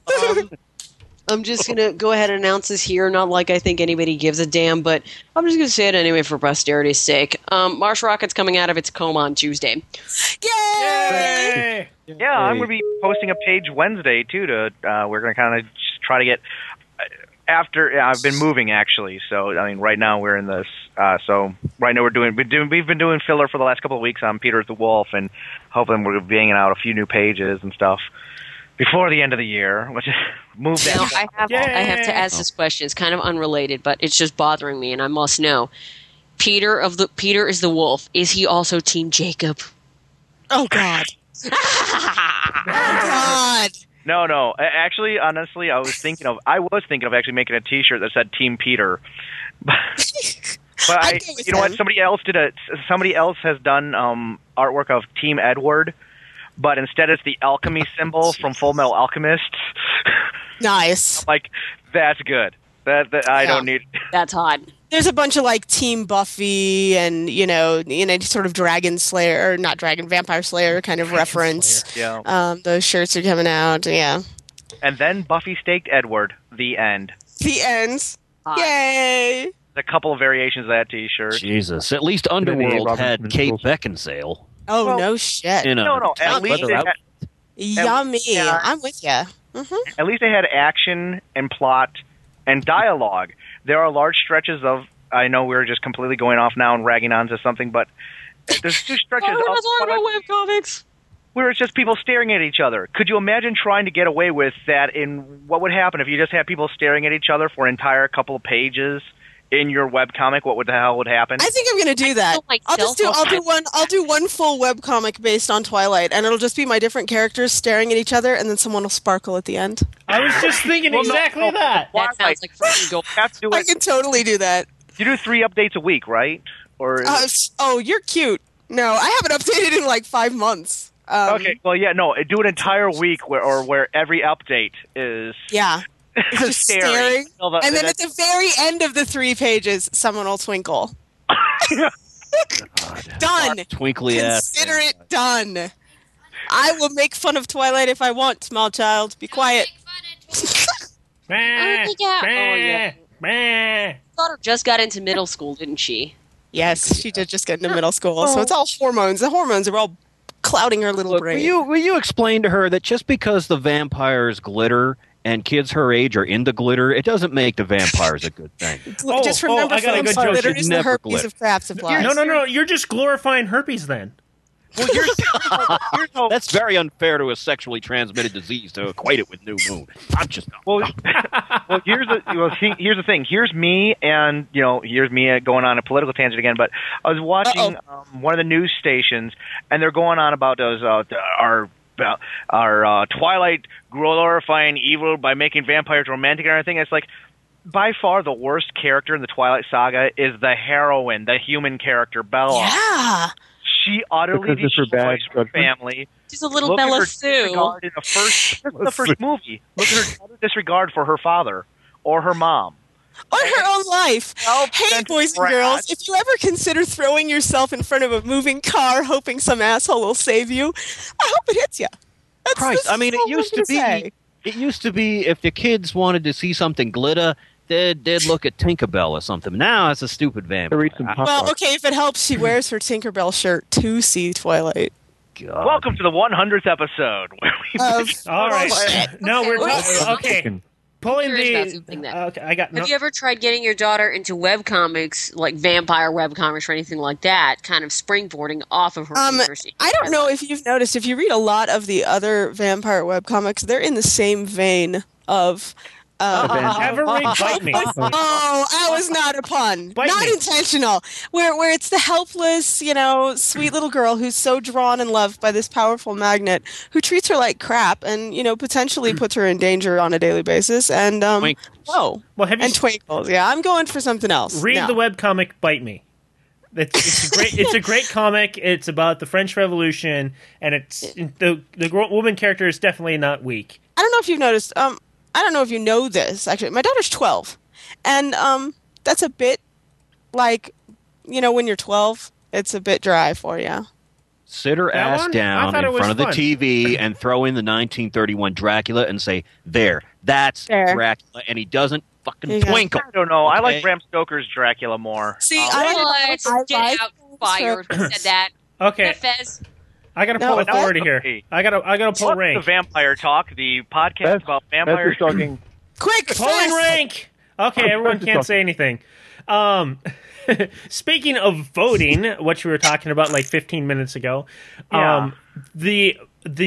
I'm just going to go ahead and announce this here. Not like I think anybody gives a damn, but I'm just going to say it anyway for posterity's sake. Mars Rocket's coming out of its coma on Tuesday.
Yay!
Hey.
Yeah, I'm going to be posting a page Wednesday too. We're going to kind of just try to get after. I've been moving actually, so I mean, right now we're in this. So right now we've been doing filler for the last couple of weeks on Peter the Wolf, and hoping we're banging out a few new pages and stuff before the end of the year. Which move that.
Now,
stuff.
I have to ask this question. It's kind of unrelated, but it's just bothering me, and I must know. Peter is the wolf. Is he also Team Jacob?
Oh, God. Oh, God.
No. Actually, honestly, I was thinking of actually making a T-shirt that said Team Peter. But
I'd go with
you know what?
him.
Somebody else has done artwork of Team Edward, but instead it's the alchemy symbol from Full Metal Alchemist.
Nice.
Like, that's good. That I don't need.
That's hot.
There's a bunch of like Team Buffy and sort of Dragon Slayer, or not Dragon, Vampire Slayer kind of reference.
Yeah.
Those shirts are coming out. Yeah.
And then Buffy staked Edward. The end.
The ends.
Hot.
Yay!
A couple of variations of that T-shirt.
Jesus, at least Underworld
Robinson
had Kate
Rules.
Beckinsale.
Oh,
Well,
no shit.
In a
No. At
tight
least
leather
they
outfit.
Yummy.
Yeah.
I'm with you.
At least they had action and plot and dialogue. There are large stretches of. I know we're just completely going off now and ragging on to something, but there's two stretches
We're not
of
talking about webcomics.
where it's just people staring at each other. Could you imagine trying to get away with that? In what would happen if you just had people staring at each other for an entire couple of pages in your webcomic? What the hell would happen?
I think I'm going to do that.
feel like
I'll do one full webcomic based on Twilight, and it'll just be my different characters staring at each other, and then someone will sparkle at the end.
I was just thinking exactly that.
That sounds like freaking gold.
You have to do
I
it.
can totally do that.
You do 3 updates a week, right? Or
Oh, you're cute. No, I haven't updated in like 5 months.
okay, well, yeah, no, do an entire week where every update is
Yeah. It's just staring. And then at the very end of the 3 pages, someone will twinkle. Done.
Twinkly ass.
Consider it done. I will make fun of Twilight if I want, small child. Be quiet.
Daughter just got into middle school, didn't she?
Yes, she did just get into middle school, so it's all hormones. The hormones are all clouding her little brain.
Will you explain to her that just because the vampires glitter and kids her age are into glitter, it doesn't make the vampires a good thing.
Just remember,
I got a good joke.
glitter is the
Never
herpes
glitter.
of craft supplies.
No. You're just glorifying herpes then.
Well, here's how.
That's very unfair to a sexually transmitted disease to equate it with new moon. I'm just
Well, here's the thing. Here's me, and here's me going on a political tangent again. But I was watching one of the news stations, and they're going on about those our Twilight glorifying evil by making vampires romantic and everything. It's like, by far the worst character in the Twilight saga is the heroine, the human character, Bella.
Yeah.
She utterly
Because of her bad
destroys her
judgment.
family.
She's a little
Look at
Bella
her
Sue.
disregard in the first movie. Look at her utter disregard for her father or her mom.
Or her own life. Hey,
Self-centered
boys and
brat.
girls, if you ever consider throwing yourself in front of a moving car hoping some asshole will save you, I hope it hits you.
Christ. I mean, it used to be if the kids wanted to see something glitter, they'd look at Tinkerbell or something. Now it's a stupid vampire.
Read some pop
Well,
art.
okay, if it helps, she wears her Tinkerbell shirt to see Twilight.
God.
Welcome to the 100th episode. Where we
All right. No, we're okay.
Chicken.
Pulling
Curious about
the.
something then.
Okay, I got.
Have you ever tried getting your daughter into webcomics, like vampire webcomics or anything like that, kind of springboarding off of her university?
I don't know if you've noticed, if you read a lot of the other vampire webcomics, they're in the same vein of...
Have a ring bite me.
Oh, that was not a pun.
Bite
Not
me.
intentional. Where it's the helpless, sweet little girl who's so drawn and loved by this powerful magnet who treats her like crap and, potentially puts her in danger on a daily basis. And,
Twinkles.
Well, have you
and twinkles. Yeah, I'm going for something else.
read
No.
the webcomic Bite Me? It's a great. It's a great comic. It's about the French Revolution, and it's the woman character is definitely not weak.
I don't know if you've noticed. I don't know if you know this. Actually, my daughter's 12, and that's a bit like, when you're 12, it's a bit dry for you.
Sit her
That
ass
one? I
down
thought it
in
was
front of the
fun.
TV and throw in the 1931 Dracula and say, that's
There.
Dracula, and he doesn't fucking
There you go.
twinkle.
I don't know. I like
Okay.
Bram Stoker's Dracula more.
See,
Let's get out fired. Who said that?
Okay,
Fez?
I gotta
No,
pull
but
authority
that's-
here. I gotta pull
What's
rank.
the Vampire Talk, the podcast
That's
about vampires.
talking.
quick,
Pulling
fast.
rank. Okay, everyone can't say anything. Speaking of voting, which we were talking about like 15 minutes ago, the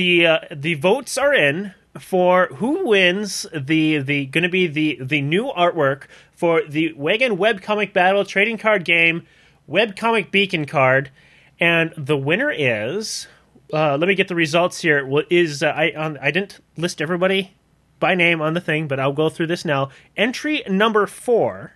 votes are in for who wins the going to be the new artwork for the Wagon Webcomic Battle trading card game Webcomic Beacon card, and the winner is. Let me get the results here. What is I didn't list everybody by name on the thing, but I'll go through this now. Entry number 4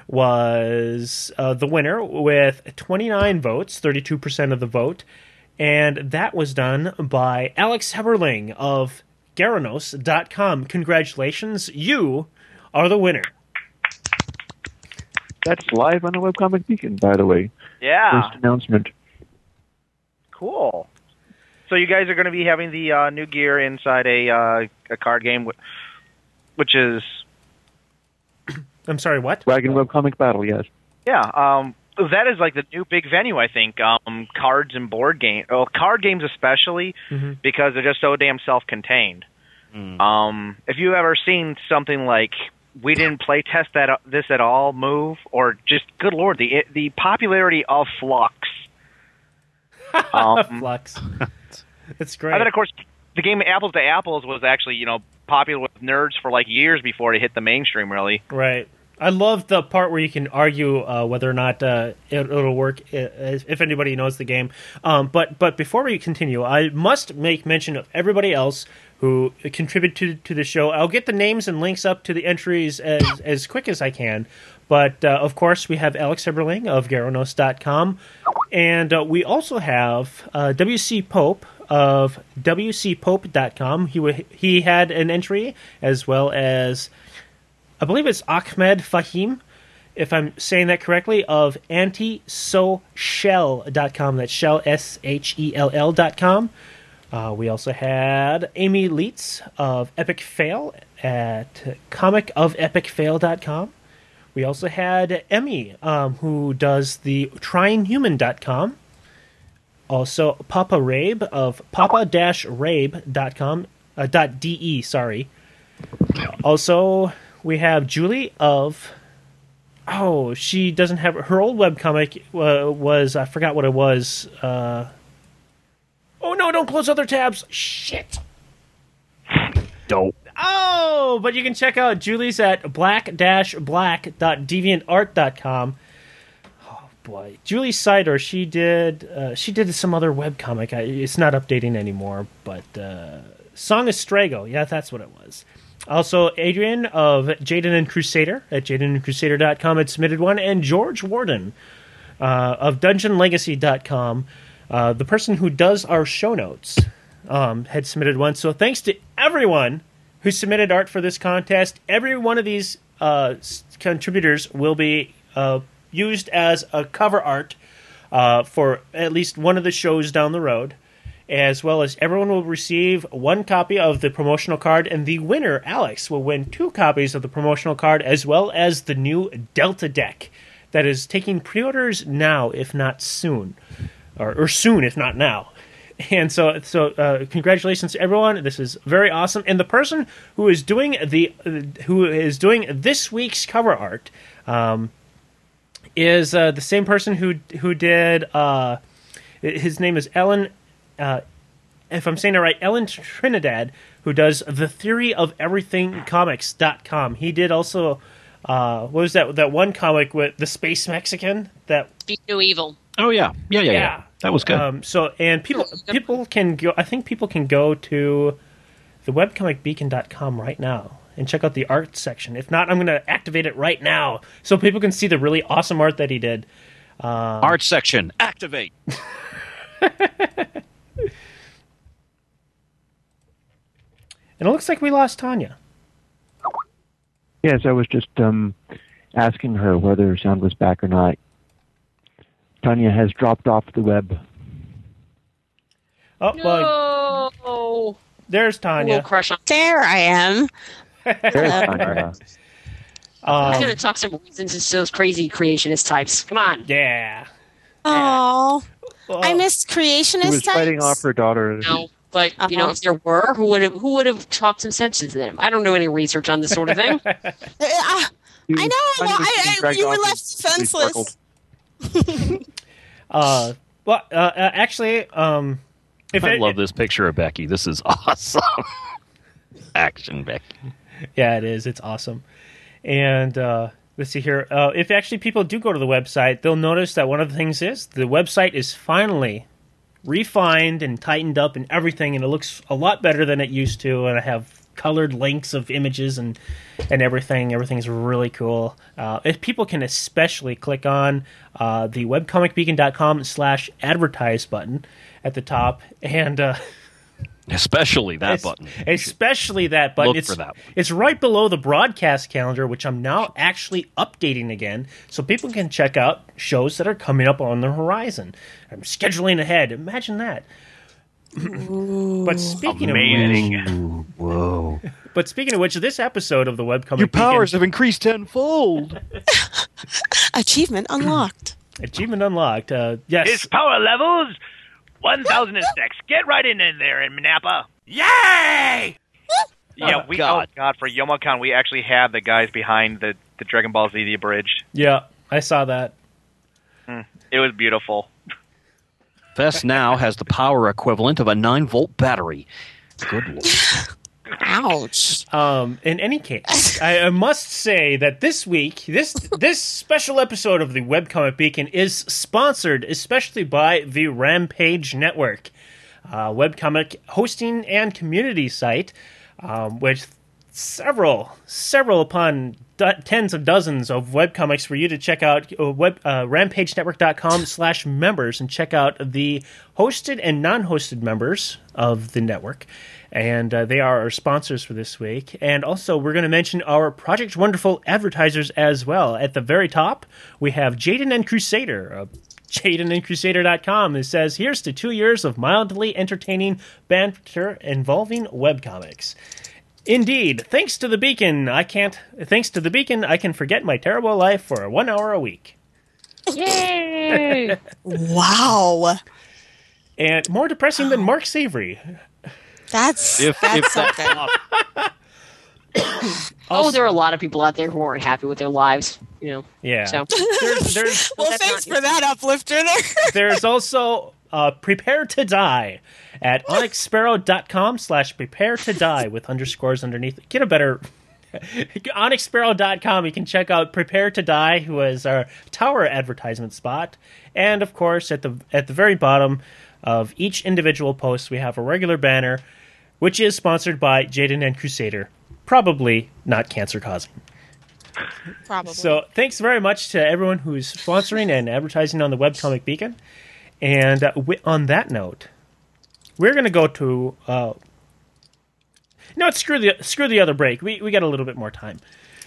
was the winner with 29 votes, 32% of the vote, and that was done by Alex Heberling of Garanos.com. Congratulations, you are the winner.
That's live on the Webcomic Beacon, by the way.
Yeah,
First announcement.
cool. So you guys are going to be having the new gear inside a card game, which is
I'm sorry, what?
Wagon Webcomic Battle, yes.
that is like the new big venue, I think. Cards and board games, card games especially, because they're just so damn self-contained. If you've ever seen something like We Didn't Play Test this at all move, or just good lord, the popularity of Flux.
Flux. It's great.
And then of course the game Apples to Apples was actually popular with nerds for like years before it hit the mainstream. Really,
Right. I love the part where you can argue whether or not it'll work if anybody knows the game. But before we continue, I must make mention of everybody else who contributed to the show. I'll get the names and links up to the entries as quick as I can. But, of course, we have Alex Heberling of Garanos.com. And we also have W.C. Pope of WCPope.com. He had an entry, as well as, I believe it's Ahmed Fahim, if I'm saying that correctly, of antisocial.com. That's shell, SHELL.com. We also had Amy Leitz of Epic Fail at comicofepicfail.com. We also had Emmy, who does the tryinghuman.com. Also, Papa Rabe of papa-rabe.com, .de, sorry. Also, we have Julie of... Oh, she doesn't have... Her old webcomic was... I forgot what it was. Oh, no, don't close other tabs. Shit.
Dope.
Oh, but you can check out Julie's at black-black.deviantart.com. Oh, boy. Julie Sider, she did some other webcomic. It's not updating anymore, but Song of Strago. Yeah, that's what it was. Also, Adrian of Jaden and Crusader at jadenandcrusader.com had submitted one, and George Warden of DungeonLegacy.com, the person who does our show notes, had submitted one. So thanks to everyone who submitted art for this contest. Every one of these contributors will be used as a cover art for at least one of the shows down the road, as well as everyone will receive one copy of the promotional card, and the winner, Alex, will win 2 copies of the promotional card, as well as the new Delta deck that is taking pre-orders now, if not soon, or soon, if not now. And so congratulations to everyone. This is very awesome. And the person who is doing this week's cover art is the same person who did. His name is Ellen. If I'm saying it right, Ellen Trinidad, who does the Theory of Everything Comics.com. He did also. What was that one comic with the space Mexican? That
Speak No Evil.
Oh yeah. That was good.
And people can go. I think people can go to the webcomicbeacon.com right now and check out the art section. If not, I'm going to activate it right now so people can see the really awesome art that he did.
Art section, activate.
And it looks like we lost Tanya.
Yes, I was just asking her whether sound was back or not. Tanya has dropped off the web.
Oh, well,
No.
There's
A
Tanya.
little crush on.
There I am.
There's Tanya.
I'm going to talk some reasons into those crazy creationist types. Come on.
Yeah.
Oh,
Well,
I missed
She
creationist
was fighting
types.
off her daughter.
No. But, if there were, who would have talked some sense into them? I don't know any research on this sort of thing.
I know.
Tanya was being dragged
You were
off
left
and
defenseless.
actually, if
I love this picture of Becky. This is awesome. Action, Becky.
Yeah, it is. It's awesome. And let's see here. If actually people do go to the website, they'll notice that one of the things is the website is finally refined and tightened up and everything, and it looks a lot better than it used to. And I have colored links of images and everything. Everything's really cool. If people can especially click on the webcomicbeacon.com/advertise button at the top, and
Especially that button.
Especially that button.
Look for that one.
It's right below the broadcast calendar, which I'm now actually updating again, so people can check out shows that are coming up on the horizon. I'm scheduling ahead. Imagine that. But speaking
Whoa.
But speaking of which, this episode of the Webcomic
Your powers
Beacon,
have increased tenfold.
Achievement unlocked.
achievement unlocked. Yes.
His power levels 1006. Get right in there in Manapa. Yay! Yeah,
God.
for YomoCon we actually had the guys behind the Dragon Ball Z the Abridged.
Yeah, I saw that.
It was beautiful.
Fest now has the power equivalent of a 9-volt battery. Good lord.
Ouch.
In any case, I must say that this week, this special episode of the Webcomic Beacon is sponsored especially by the Rampage Network, webcomic hosting and community site, which several upon tens of dozens of webcomics for you to check out. RampageNetwork.com/members and check out the hosted and non-hosted members of the network. And they are our sponsors for this week. And also, we're going to mention our Project Wonderful advertisers as well. At the very top, we have Jaden and Crusader. JadenandCrusader.com. It says, here's to 2 years of mildly entertaining banter involving webcomics. Indeed, thanks to the Beacon, I can forget my terrible life for 1 hour a week.
Yay!
Wow.
And more depressing than Mark Savory.
That's something.
There are a lot of people out there who aren't happy with their lives.
Yeah.
So.
There's
Well, thanks for that uplifter.
there's also Prepare to Die at onyxsparrow.com/prepare to die with underscores underneath. Get a better onyxsparrow.com. You can check out Prepare to Die, who is our tower advertisement spot. And of course, at the very bottom of each individual post, we have a regular banner, which is sponsored by Jaden and Crusader. Probably not cancer causing.
Probably.
So thanks very much to everyone who's sponsoring and advertising on the Webcomic Beacon. And on that note, we're going to go to... no, screw the other break. We got a little bit more time.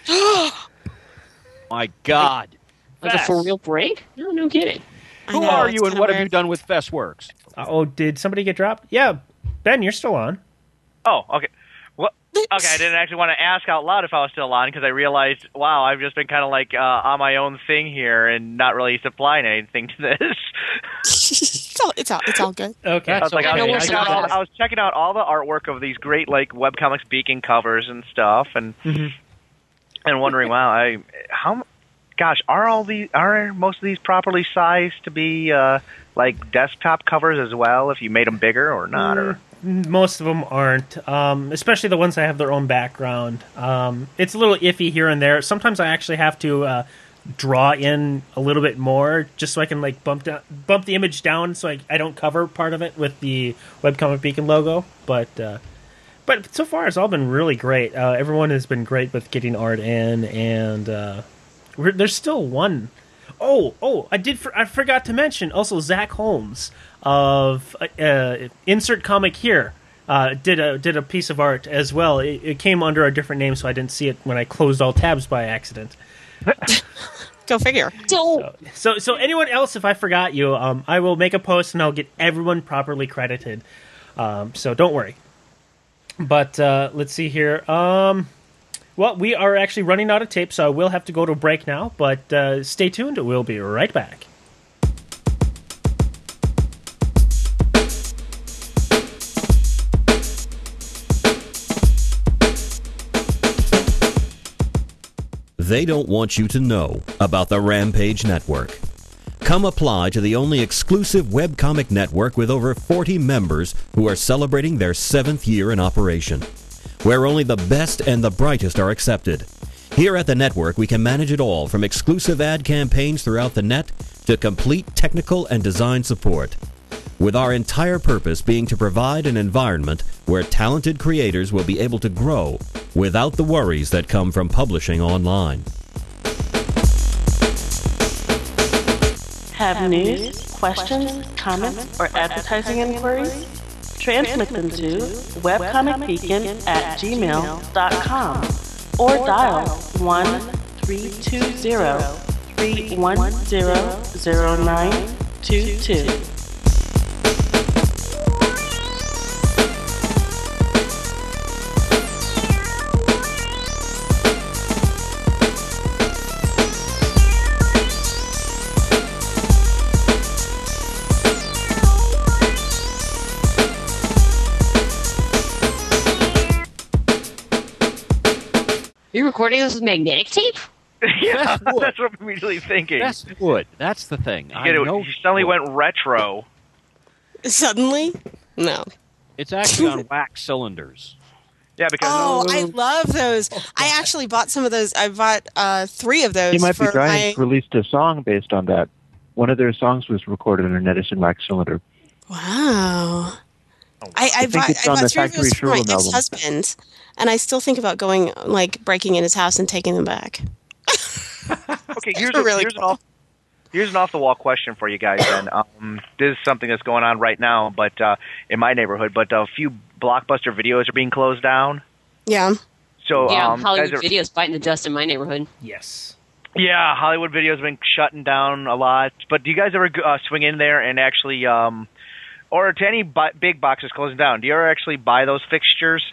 My God.
Like a for real break? No kidding.
Who are you and what have you done with FestWorks?
Did somebody get dropped? Yeah, Ben, you're still on.
Oh, okay. Well, okay, I didn't actually want to ask out loud if I was still on because I realized, wow, I've just been kind of like on my own thing here and not really supplying anything to this.
It's all good.
Okay.
I was checking out all the artwork of these great like webcomics Beacon covers and stuff, and and wondering, wow, are most of these properly sized to be like desktop covers as well? If you made them bigger or not, or
most of them aren't, especially the ones that have their own background. It's a little iffy here and there. Sometimes I actually have to draw in a little bit more just so I can like bump the image down so I don't cover part of it with the Webcomic Beacon logo. But so far it's all been really great. Everyone has been great with getting art in, and there's still one. I forgot to mention also Zach Holmes of Insert Comic Here did a piece of art as well. It came under a different name, so I didn't see it when I closed all tabs by accident.
Go figure.
So anyone else, if I forgot you, I will make a post and I'll get everyone properly credited. So don't worry. But let's see here. Well, we are actually running out of tape, so I will have to go to a break now. But stay tuned. We'll be right back.
They don't want you to know about the Rampage Network. Come apply to the only exclusive webcomic network with over 40 members who are celebrating their 7th year in operation, where only the best and the brightest are accepted. Here at the network, we can manage it all, from exclusive ad campaigns throughout the net to complete technical and design support, with our entire purpose being to provide an environment where talented creators will be able to grow without the worries that come from publishing online.
Have news, questions, comments, or advertising inquiries? Transmit them to webcomicbeacon@gmail.com or dial 1-320-310-0922.
You're recording this with magnetic tape?
Yeah, that's what I'm immediately thinking.
That's wood. That's the thing.
You suddenly went retro.
Suddenly? No.
It's actually on wax cylinders.
Yeah, because
I love those. I actually bought some of those. I bought 3 of those.
He might be trying to release a song based on that. One of their songs was recorded in an Edison wax cylinder.
Wow. I
think it's on
bought
the
3 of
Factory
those for my
Sherwood album.
ex-husband, and I still think about going, like, breaking in his house and taking them back.
Okay,
Here's
here's an off-the-wall question for you guys. Then this is something that's going on right now, but in my neighborhood. But a few Blockbuster videos are being closed down.
Yeah.
So
Yeah, Hollywood
guys are-
Video's biting the dust in my neighborhood.
Yes.
Yeah, Hollywood Video's been shutting down a lot. But do you guys ever swing in there and actually, or to any big boxes closing down, do you ever actually buy those fixtures?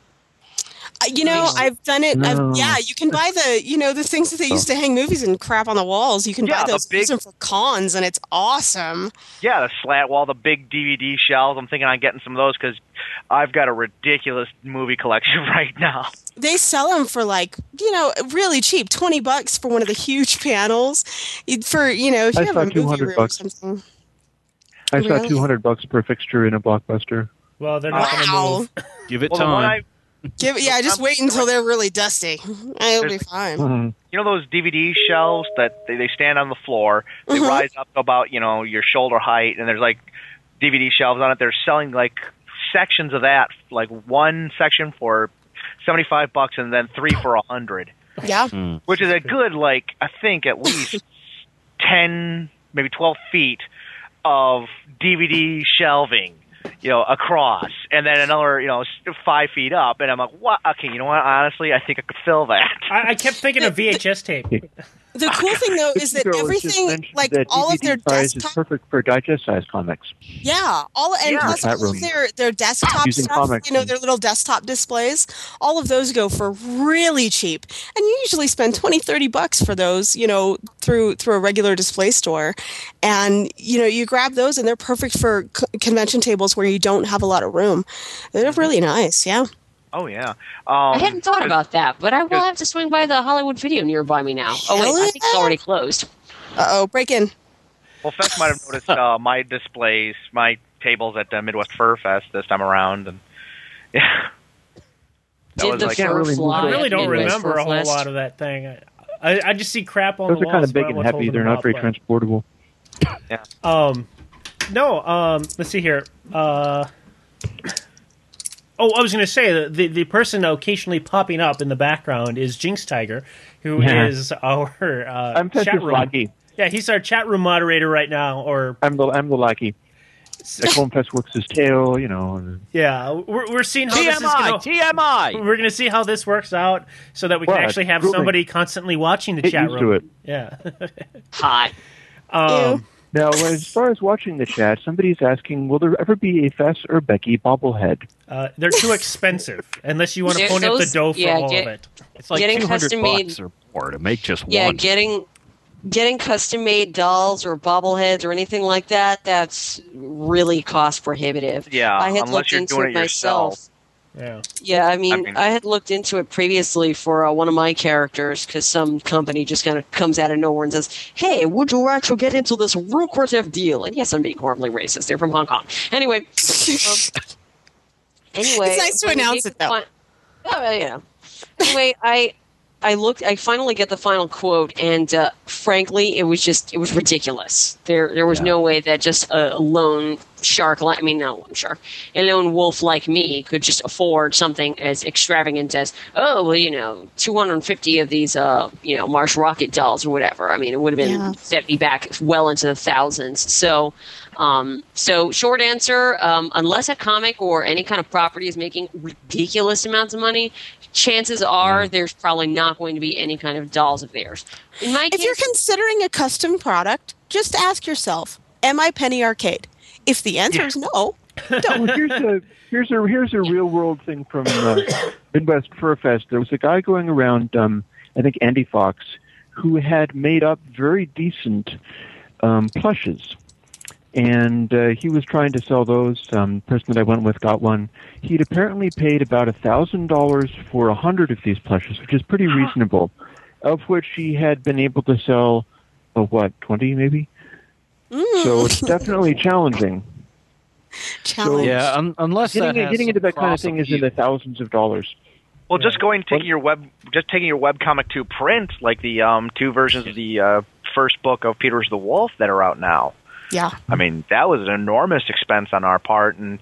I've done it.
No.
You can buy the things that they used to hang movies and crap on the walls. You can
Yeah,
buy
the
those,
big-
use them for cons, and it's awesome.
Yeah, the slat wall, the big DVD shelves. I'm thinking on getting some of those because I've got a ridiculous movie collection right now.
They sell them for really cheap, $20 for one of the huge panels. If you have a
saw
movie
$200
room or something.
I saw
Really?
$200 per fixture in a Blockbuster.
Well, they're not going to
Wow.
move.
Give it
Well, the one
time.
Just wait until they're really dusty. It'll be fine.
Mhm.
you know those DVD shelves that they stand on the floor, they rise up to about your shoulder height, and there's like DVD shelves on it. They're selling like sections of that, like one section for $75 and then 3 for $100,
Yeah.
which is a good I think at least 10, maybe 12 feet of DVD shelving. Across, and then another, 5 feet up, and I'm like, what? Okay, you know what? Honestly, I think I could fill that.
I kept thinking of VHS tape.
The cool thing, though, is that
Girl just
everything,
mentioned
like
that
all of their
DVD size is
desktop,
perfect for digest-sized comics.
plus
Chat
all
room.
of their desktop
Using
stuff,
comics.
their little desktop displays, all of those go for really cheap. And you usually spend $20-$30 for those, through a regular display store. And, you grab those and they're perfect for convention tables where you don't have a lot of room. They're really nice, yeah.
Oh yeah.
I hadn't thought about that, but I will have to swing by the Hollywood Video nearby me now. Oh, wait,
Hell
I think it's
yeah.
already closed.
Uh-oh, break in.
Well, Fest might have noticed my displays, my tables at Midwest Fur Fest this time around, and yeah.
Did the
can't
fur
really move
fly?
I really
at
don't
Midwest
remember
Fur
a whole
Fest?
lot of that thing. I just see crap on
Those
the
are kind
walls,
of big
but I
and
won't
heavy.
hold
They're
them
not
up,
very
but-
transportable.
Let's see here. I was going to say the person occasionally popping up in the background is Jinx Tiger, who is our
I'm
chat
Petrus
room.
Lackey.
Yeah, he's our chat room moderator right now. Or
I'm the lackey. Like Holmfest works his tail, and
yeah, we're seeing how this is
TMI.
We're going to see how this works out so that we can
What?
actually have
Grooming.
somebody constantly watching the
Get
chat
used
room.
to it.
Yeah.
Hot.
Now, as far as watching the chat, somebody's asking, will there ever be a Fess or Becky bobblehead?
They're too expensive unless you want to
Yeah,
pony up the
those-
dough for
yeah,
all
get-
of it.
It's like
Getting
$200
custom-made-
or more to make just
Yeah,
one.
getting custom-made dolls or bobbleheads or anything like that, that's really cost prohibitive.
Yeah,
I had
unless
looked
you're
into
doing
it
it
myself.
yourself.
Yeah.
Yeah, I mean,
mean-
I had looked into it previously for one of my characters because some company just kind of comes out of nowhere and says, "Hey, would you like to get into this lucrative deal?" And yes, I'm being horribly racist. They're from Hong Kong. Anyway,
It's nice to announce it, though.
Anyway, I finally get the final quote, and frankly, it was ridiculous. There was no way that just a lone shark, a lone wolf like me could just afford something as extravagant as 250 of these Mars rocket dolls or whatever. I mean, it would have been set me back well into the thousands. So short answer, unless a comic or any kind of property is making ridiculous amounts of money, chances are there's probably not going to be any kind of dolls of theirs. In my
If
case,
you're considering a custom product, just ask yourself, am I Penny Arcade? If the answer is no, don't.
Well, here's a real world thing from Midwest Fur Fest. There was a guy going around, I think Andy Fox, who had made up very decent plushes. And he was trying to sell those. The person that I went with got one. He'd apparently paid about $1,000 for 100 of these plushes, which is pretty reasonable, of which he had been able to sell, 20 maybe? So it's definitely challenging.
Challenge.
Yeah, unless
Getting into that kind of thing is in the thousands of dollars.
Well, just taking your webcomic to print, like the 2 versions of the first book of Peter the Wolf that are out now.
Yeah.
I mean, that was an enormous expense on our part, and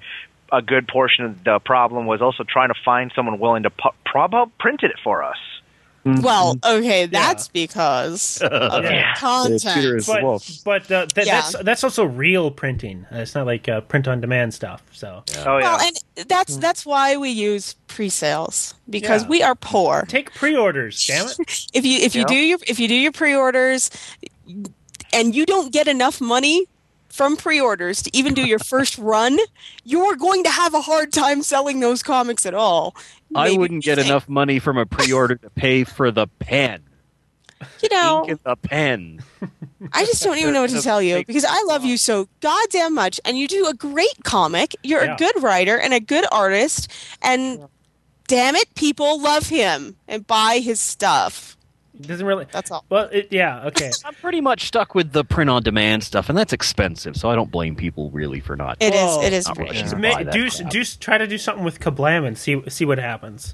a good portion of the problem was also trying to find someone willing to print it for us.
Well, okay, that's because of
Yeah.
content.
But that's also real printing. It's not like print on demand stuff. So
Well, and that's why we use pre-sales because
Yeah.
we are poor.
take pre-orders, damn it.
If you do your pre-orders and you don't get enough money from pre-orders to even do your first run, you're going to have a hard time selling those comics at all.
I
Maybe
wouldn't get enough money from a pre-order to pay for the pen.
You know,
Ink in the pen.
I just don't even know what to tell you because I love you so goddamn much, and you do a great comic. You're a good writer and a good artist, and damn it, people love him and buy his stuff.
Doesn't really.
That's all.
Well, okay.
I'm pretty much stuck with the print-on-demand stuff, and that's expensive, so I don't blame people really for not.
It is
not
pretty.
rushing to buy that crap.
Try to do something with Kablam and see what happens.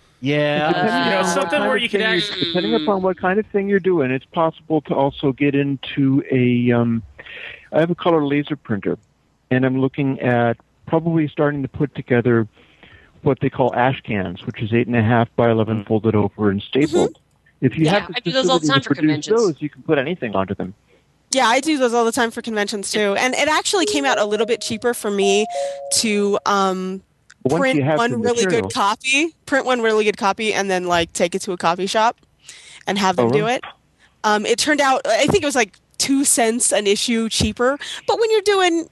Yeah,
something where you can actually.
Depending upon what kind of thing you're doing, it's possible to also get into a. I have a color laser printer, and I'm looking at probably starting to put together what they call ash cans, which is 8.5 by 11 folded over and stapled. If you have the
I do those all the
facility
time
to
for
produce
conventions.
those, you can put anything onto them.
Yeah, I do those all the time for conventions too, and it actually came out a little bit cheaper for me to
Once
print
you have
one
the
really
material.
print one really good copy, and then like take it to a coffee shop and have them do it. It turned out, I think it was like 2 cents an issue cheaper, but when you're doing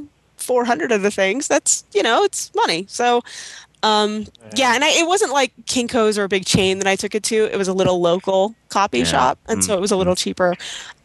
400 of the things, that's it's money. So. And it wasn't like Kinko's or a big chain that I took it to. It was a little local copy shop, and so it was a little cheaper.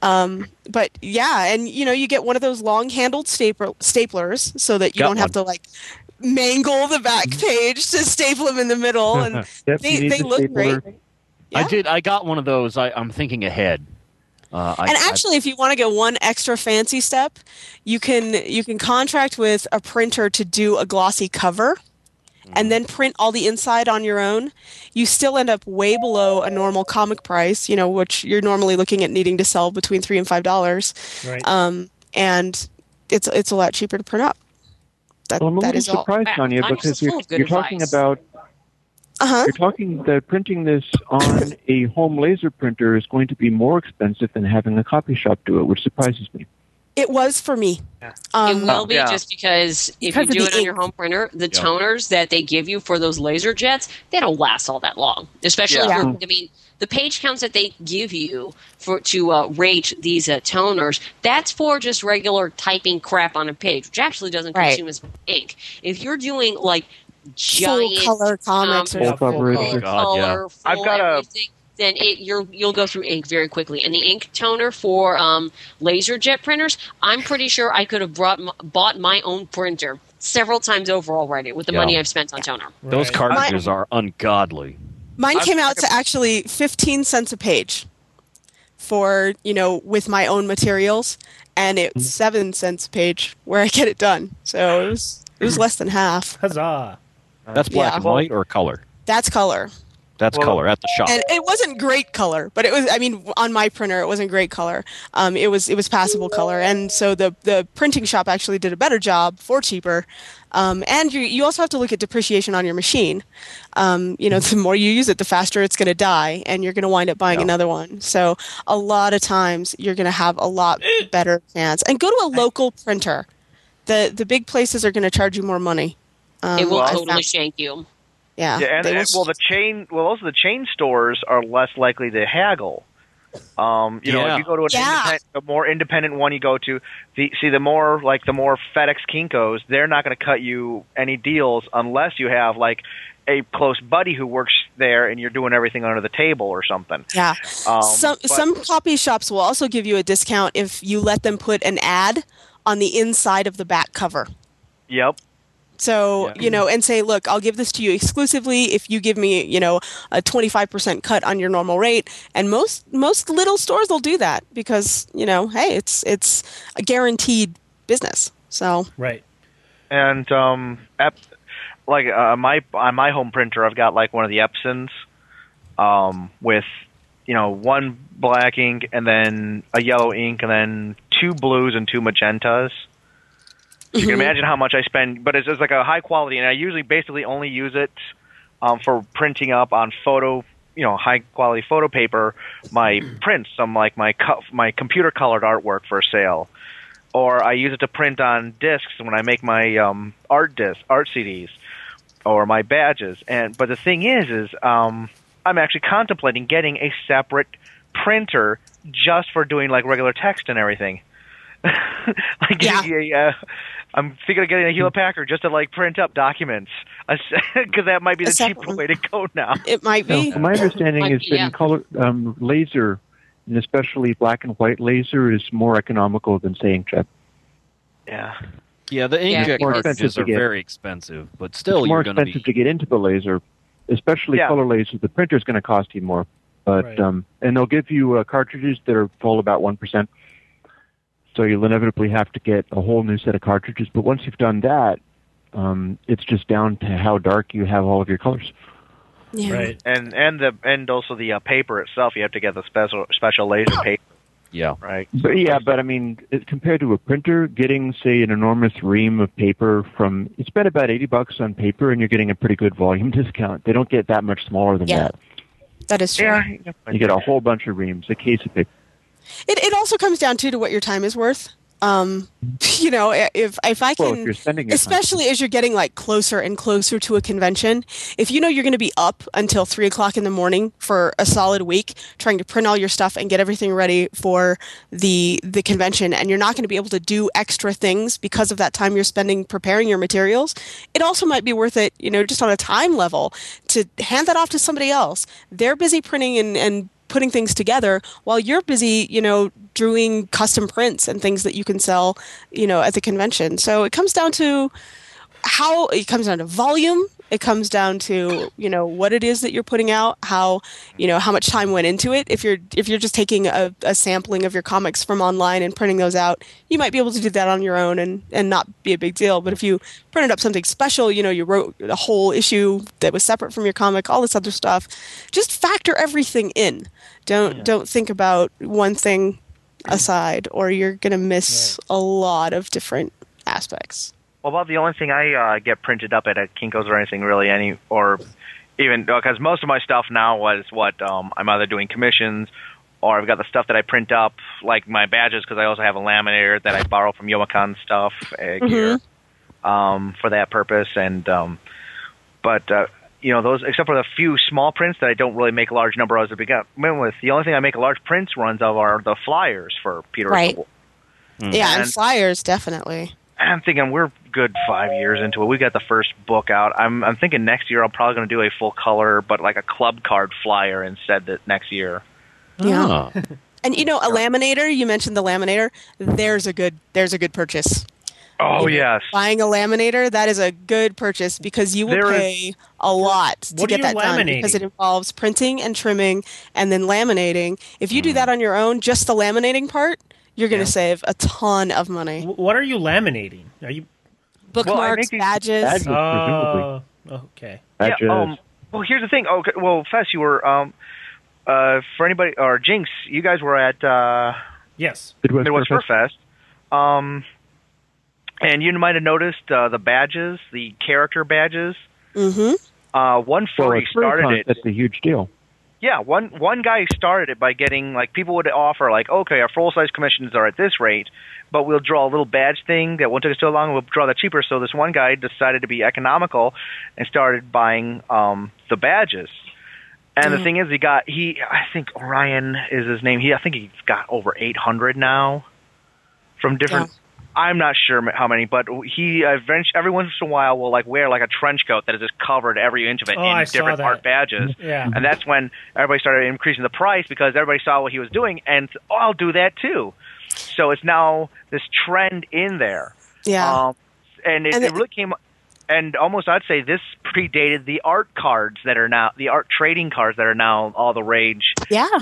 But yeah, and you get one of those long-handled staplers so that you don't have to like mangle the back page to staple them in the middle, and
Yep, you need
they
the
look
stapler.
great. Yeah.
I got one of those. I'm thinking ahead.
And actually, if you want to go one extra fancy step, you can contract with a printer to do a glossy cover. And then print all the inside on your own. You still end up way below a normal comic price, which you're normally looking at needing to sell between $3 and $5.
Right.
And it's a lot cheaper to print up.
Well, I'm a
that
little
is all.
surprised, Tanya,
I'm
because
full of good
you're talking
advice.
about you're talking that printing this on a home laser printer is going to be more expensive than having a copy shop do it, which surprises me.
It was for me.
It will be just because if
Because
you
of
do
the
it on
ink.
your home printer, the toners that they give you for those laser jets, they don't last all that long. Especially if you're, the page counts that they give you to rate these toners, that's for just regular typing crap on a page, which actually doesn't consume as much ink. If you're doing like giant
Full color comics or
Full coverage.
full
Oh,
God,
color, full
I've got a-
everything, then you'll go through ink very quickly. And the ink toner for laser jet printers, I'm pretty sure I could have bought my own printer several times over already with the money I've spent on toner.
Those cartridges are ungodly.
Mine came out to actually 15 cents a page for, with my own materials, and it's 7 cents a page where I get it done. So it was less than half.
Huzzah!
That's black and white or color?
That's color.
That's color at the shop.
And it wasn't great color, but it was, on my printer, it wasn't great color. It was passable color. And so the printing shop actually did a better job for cheaper. And you also have to look at depreciation on your machine. The more you use it, the faster it's going to die, and you're going to wind up buying another one. So a lot of times you're going to have a lot better chance. And go to a local printer. The big places are going to charge you more money.
It will
I
totally
found.
shank you.
Yeah,
Yeah,
they will-
most of the chain stores are less likely to haggle. If you go to a more independent one, you go to the more FedEx Kinkos, they're not going to cut you any deals unless you have like a close buddy who works there and you're doing everything under the table or something.
Yeah. Some copy shops will also give you a discount if you let them put an ad on the inside of the back cover.
Yep.
So, and say, look, I'll give this to you exclusively if you give me, a 25% cut on your normal rate. And most little stores will do that because, hey, it's a guaranteed business. So
Right.
And on my home printer, I've got like one of the Epsons with one black ink and then a yellow ink and then 2 blues and 2 magentas. So you can imagine how much I spend, but it's like a high quality, and I usually basically only use it for printing up on high quality photo paper, my prints, some like my computer colored artwork for sale, or I use it to print on discs when I make my art CDs, or my badges. But the thing is I'm actually contemplating getting a separate printer just for doing like regular text and everything. I'm thinking of getting a Hewlett Packard just to like print up documents, because that might be the cheaper way to go now.
It might be.
My understanding is that color laser, and especially black and white laser, is more economical than, say, inkjet.
Yeah.
Yeah, the inkjet cartridges are very expensive, but still,
it's more expensive to get into the laser, especially color laser. The printer's going to cost you more, but and they'll give you cartridges that are full about 1%. So you'll inevitably have to get a whole new set of cartridges. But once you've done that, it's just down to how dark you have all of your colors.
Yeah.
Right.
And also the paper itself. You have to get the special laser paper.
Yeah.
Right.
But I mean, compared to a printer, getting, say, an enormous ream of paper you spend about $80 on paper, and you're getting a pretty good volume discount. They don't get that much smaller than that.
That is true.
Yeah.
You get a whole bunch of reams, a case of paper.
It also comes down to what your time is worth. If I can,
if you're spending
especially as you're getting like closer and closer to a convention, if you know you're going to be up until 3:00 in the morning for a solid week trying to print all your stuff and get everything ready for the convention, and you're not going to be able to do extra things because of that time you're spending preparing your materials, it also might be worth it, just on a time level, to hand that off to somebody else. They're busy printing and putting things together while you're busy, doing custom prints and things that you can sell, at the convention. So it comes down to volume. It comes down to, what it is that you're putting out, how much time went into it. If you're just taking a sampling of your comics from online and printing those out, you might be able to do that on your own and not be a big deal. But if you printed up something special, you wrote a whole issue that was separate from your comic, all this other stuff, just factor everything in. Don't think about one thing aside, or you're going to miss a lot of different aspects.
Well, about the only thing I get printed up at Kinko's or anything really, or even because most of my stuff now was I'm either doing commissions, or I've got the stuff that I print up, like my badges, because I also have a laminator that I borrow from Youmacon stuff here for that purpose. And those, except for the few small prints that I don't really make a large number of to begin with, the only thing I make large prints runs of are the flyers for Peter.
Right. Yeah, and flyers, definitely.
I'm thinking we're good 5 years into it. We got the first book out. I'm thinking next year I'm probably going to do a full color, but like a club card flyer instead next year.
Yeah. And a laminator, you mentioned the laminator, there's a good purchase.
Oh, yes.
Buying a laminator, that is a good purchase, because you will pay a lot to get that done, because it involves printing and trimming and then laminating. If you do that on your own, just the laminating part, you're going to save a ton of money.
What are you laminating? Are you
bookmarks, badges?
Oh, okay.
Badges.
Yeah, well, here's the thing. Okay, well, Fess, you were for anybody, or Jinx, you guys were at
yes,
Midwest Fur Fest. And you might have noticed the badges, the character badges. Mm-hmm. One furry started it.
That's a huge deal.
Yeah, one guy started it by getting, like, people would offer, like, okay, our full-size commissions are at this rate, but we'll draw a little badge thing that won't take us so long, we'll draw that cheaper. So this one guy decided to be economical and started buying the badges. And the thing is, I think Orion is his name. I think he's got over 800 now from different... Yeah. I'm not sure how many, but he every once in a while will wear a trench coat that is just covered every inch of it in different art badges.
Yeah.
And that's when everybody started increasing the price, because everybody saw what he was doing and I'll do that too. So it's now this trend in there.
Yeah.
And it really came, and almost I'd say this predated the art cards that are now, the art trading cards that are now all the rage.
Yeah.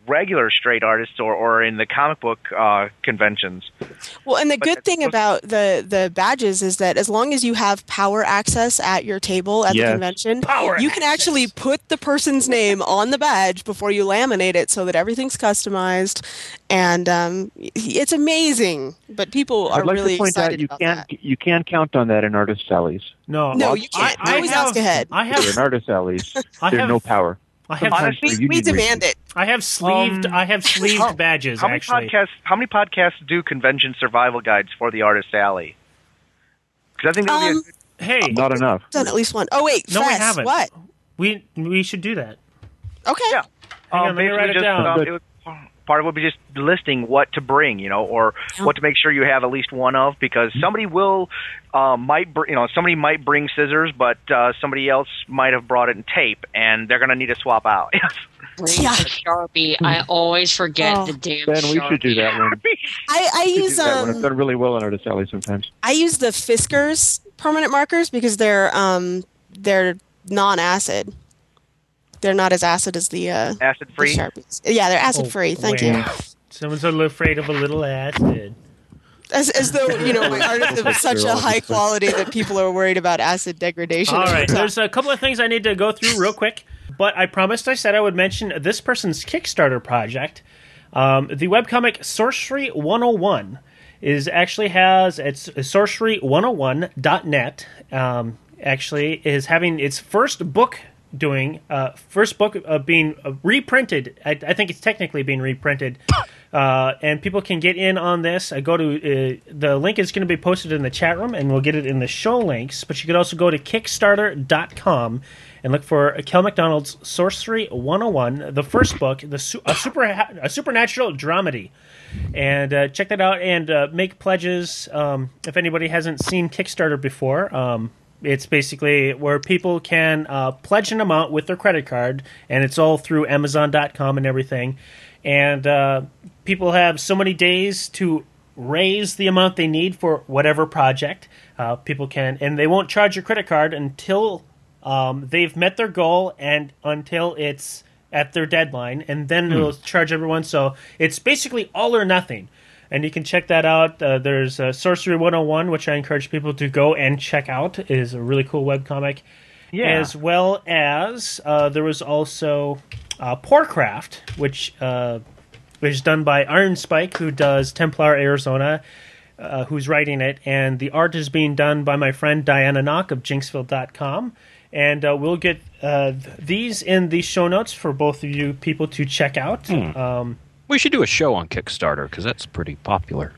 regular straight artists or in the comic book conventions.
Well, and the good thing about the badges is that as long as you have power access at your table at the convention, you can actually put the person's name on the badge before you laminate it so that everything's customized. And it's amazing. But people are really excited about that.
You can't count on that in artist alleys.
No,
you can't. I always ask ahead.
In artist alleys, there's no power.
We demand it.
I have sleeved badges.
How many podcasts do convention survival guides for the Artist Alley? Because I think that would be
not enough.
Done at least one. Oh wait,
no,
Fess,
we haven't.
What?
We should do that.
Okay.
Yeah.
Hang on, let me write it down.
Part of it would be just listing what to bring, or what to make sure you have at least one of, because somebody somebody might bring scissors, but somebody else might have brought it in tape, and they're going to need to swap out.
Bring the Sharpie. I always forget the damn
Ben,
Sharpie.
we should do that one.
I use
It's done really well in Artist Alley sometimes.
I use the Fiskars permanent markers because they're non-acid. They're not as acid as the
acid-free.
Sharpies. Yeah, they're acid-free. Thank you.
Someone's a little afraid of a little acid.
As though my art is of such a high quality that people are worried about acid degradation.
All right, there's a couple of things I need to go through real quick, but I said I would mention this person's Kickstarter project. The webcomic Sorcery 101 it's sorcery101.net. Actually, is having its first book being reprinted. I think it's technically being reprinted, and people can get in on this. I go to the link is going to be posted in the chat room, and we'll get it in the show links. But you could also go to Kickstarter.com and look for Kel McDonald's Sorcery 101, the first book, a supernatural dramedy. And check that out and make pledges. If anybody hasn't seen Kickstarter before, it's basically where people can pledge an amount with their credit card, and it's all through Amazon.com and everything. And people have so many days to raise the amount they need for whatever project. People can, and they won't charge your credit card until they've met their goal and until it's at their deadline, and then they'll charge everyone. So it's basically all or nothing. And you can check that out. There's Sorcery 101, which I encourage people to go and check out. It is a really cool webcomic. Yeah. As well as there was also Poorcraft, which is done by Iron Spike, who does Templar Arizona, who's writing it. And the art is being done by my friend Diana Knock of Jinxville.com. And we'll get these in the show notes for both of you people to check out.
We should do a show on Kickstarter because that's pretty popular.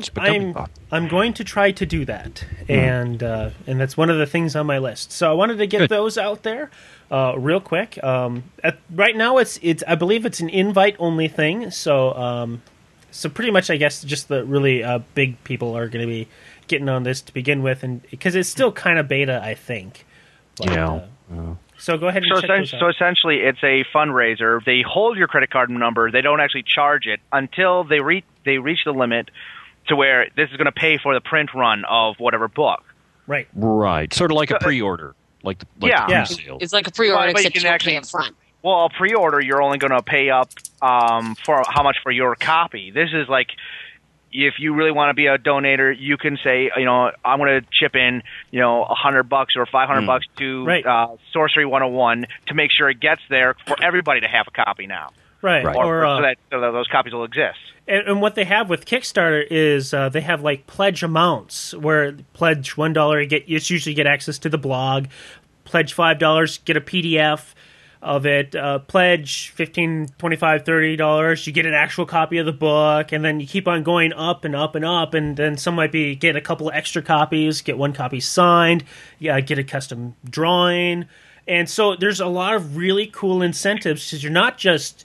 I'm going to try to do that, and that's one of the things on my list. So I wanted to get those out there real quick. Right now, it's I believe it's an invite only thing. So pretty much, I guess, just the really big people are going to be getting on this to begin with, and because it's still kind of beta, I think. But, so go ahead and check those out.
So essentially, it's a fundraiser. They hold your credit card number. They don't actually charge it until they reach the limit to where this is going to pay for the print run of whatever book.
Right.
Sort of like a pre-order, like the pre-sale.
It's like a pre-order, except you don't pay up front.
Well, a pre-order, you're only going to pay up for how much for your copy. This is like, if you really want to be a donator, you can say, I'm going to chip in, $100 or $500 to Sorcery 101 to make sure it gets there for everybody to have a copy now.
Right.
So that those copies will exist.
And what they have with Kickstarter is they have like pledge amounts where pledge $1, you usually get access to the blog. Pledge $5, get a PDF of it. Pledge $15, $25, $30, you get an actual copy of the book, and then you keep on going up and up and up, and then some might be get a couple of extra copies, get one copy signed, get a custom drawing. And so there's a lot of really cool incentives because you're not just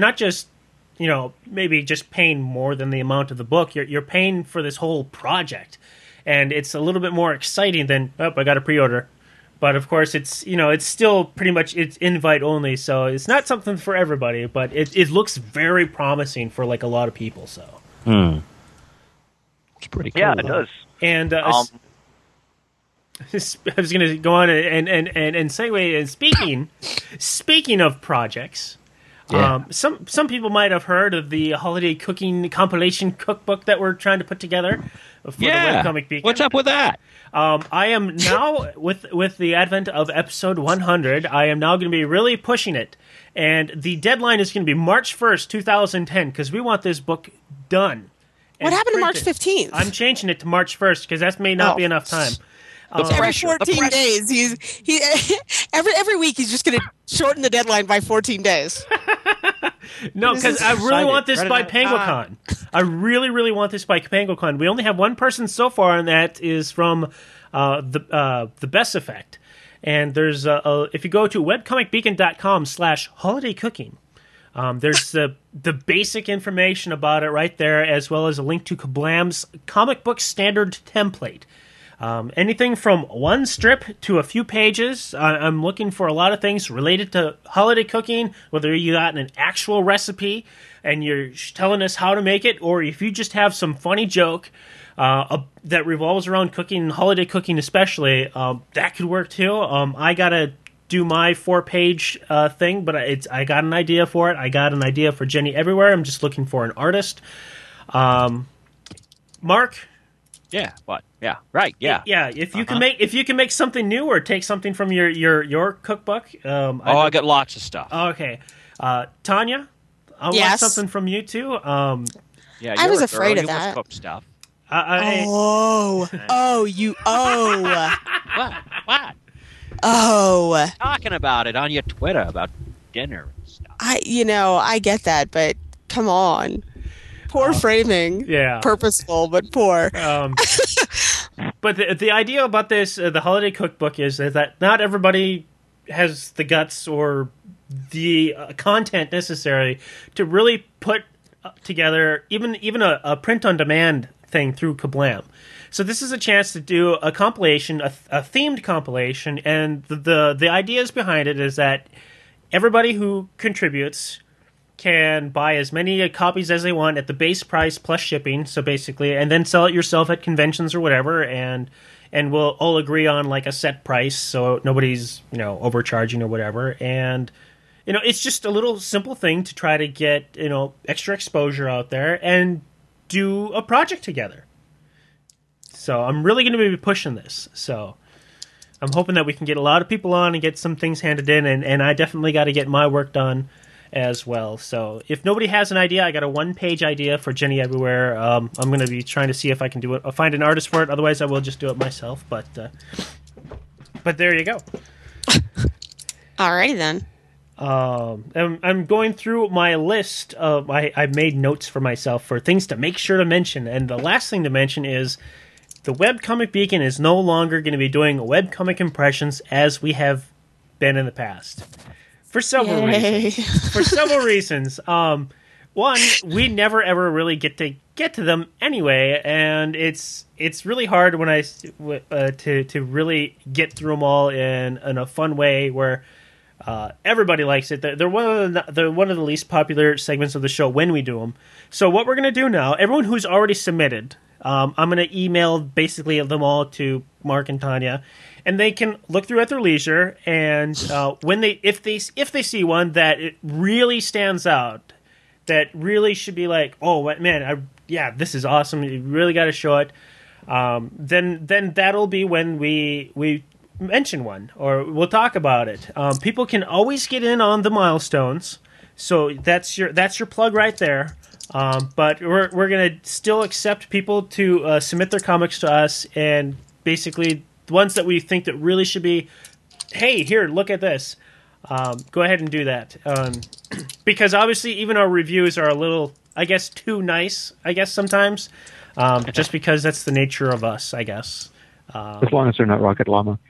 maybe just paying more than the amount of the book. You're paying for this whole project, and it's a little bit more exciting than I got a pre-order. But of course, it's still pretty much it's invite only, so it's not something for everybody. But it looks very promising for like a lot of people. So
it's pretty cool.
Yeah, it does.
And I was going to go on and segue. And speaking of projects,
Yeah.
Some people might have heard of the holiday cooking compilation cookbook that we're trying to put together for the Webcomic Beacon.
What's up with that?
I am now, with the advent of episode 100, I am now going to be really pushing it. And the deadline is going to be March 1st, 2010, because we want this book done.
What happened to March
printed.
15th?
I'm changing it to March 1st, because that may not be enough time.
Every 14 days, he every week he's just going to shorten the deadline by 14 days.
No, because I really want this by PangoCon. I really, really want this by PangoCon. We only have one person so far, and that is from the Best Effect. And there's if you go to webcomicbeacon.com/holiday cooking, there's the basic information about it right there, as well as a link to Kablam's comic book standard template. Anything from one strip to a few pages. I'm looking for a lot of things related to holiday cooking, whether you got an actual recipe and you're telling us how to make it, or if you just have some funny joke that revolves around cooking, holiday cooking especially, that could work too. I got to do my 4-page thing, but I got an idea for it. I got an idea for Jenny Everywhere. I'm just looking for an artist. Mark?
Yeah. What? Yeah. Right. Yeah.
Yeah. If you can make something new or take something from your cookbook.
I got lots of stuff.
Okay. Tanya, I want something from you too.
Yeah.
I was afraid of that.
Cook stuff.
What?
What?
Oh.
Talking about it on your Twitter about dinner and stuff.
I get that, but come on. Poor framing.
Yeah.
Purposeful, but poor.
But the idea about this, the holiday cookbook, is that not everybody has the guts or the content necessary to really put together even a print-on-demand thing through Kablam. So this is a chance to do a compilation, a themed compilation, and the ideas behind it is that everybody who contributes can buy as many copies as they want at the base price plus shipping, so basically, and then sell it yourself at conventions or whatever, and we'll all agree on like a set price, so nobody's overcharging or whatever, and it's just a little simple thing to try to get extra exposure out there and do a project together. So I'm really going to be pushing this. So I'm hoping that we can get a lot of people on and get some things handed in, and I definitely got to get my work done as well. So if nobody has an idea, I got a 1-page idea for Jenny Everywhere. I'm going to be trying to see if I can do it. I'll find an artist for it. Otherwise, I will just do it myself. But there you go.
Alrighty then.
I'm going through my list of I made notes for myself for things to make sure to mention, and the last thing to mention is the Webcomic Beacon is no longer going to be doing webcomic impressions as we have been in the past. For several reasons. One, we never ever really get to them anyway, and it's really hard when to really get through them all in a fun way where everybody likes it. They're one of the least popular segments of the show when we do them. So what we're going to do now, everyone who's already submitted, I'm going to email basically them all to Mark and Tanya, and they can look through at their leisure. And if they see one that it really stands out, that really should be like, oh man, this is awesome. You really got to show it. Then that'll be when we mention one or we'll talk about it. People can always get in on the milestones, so that's your plug right there. But we're gonna still accept people to submit their comics to us, and basically the ones that we think that really should be, hey, here, look at this. Go ahead and do that, because obviously even our reviews are a little, I guess, too nice. I guess sometimes, just because that's the nature of us, I guess.
As long as they're not Rocket Llama.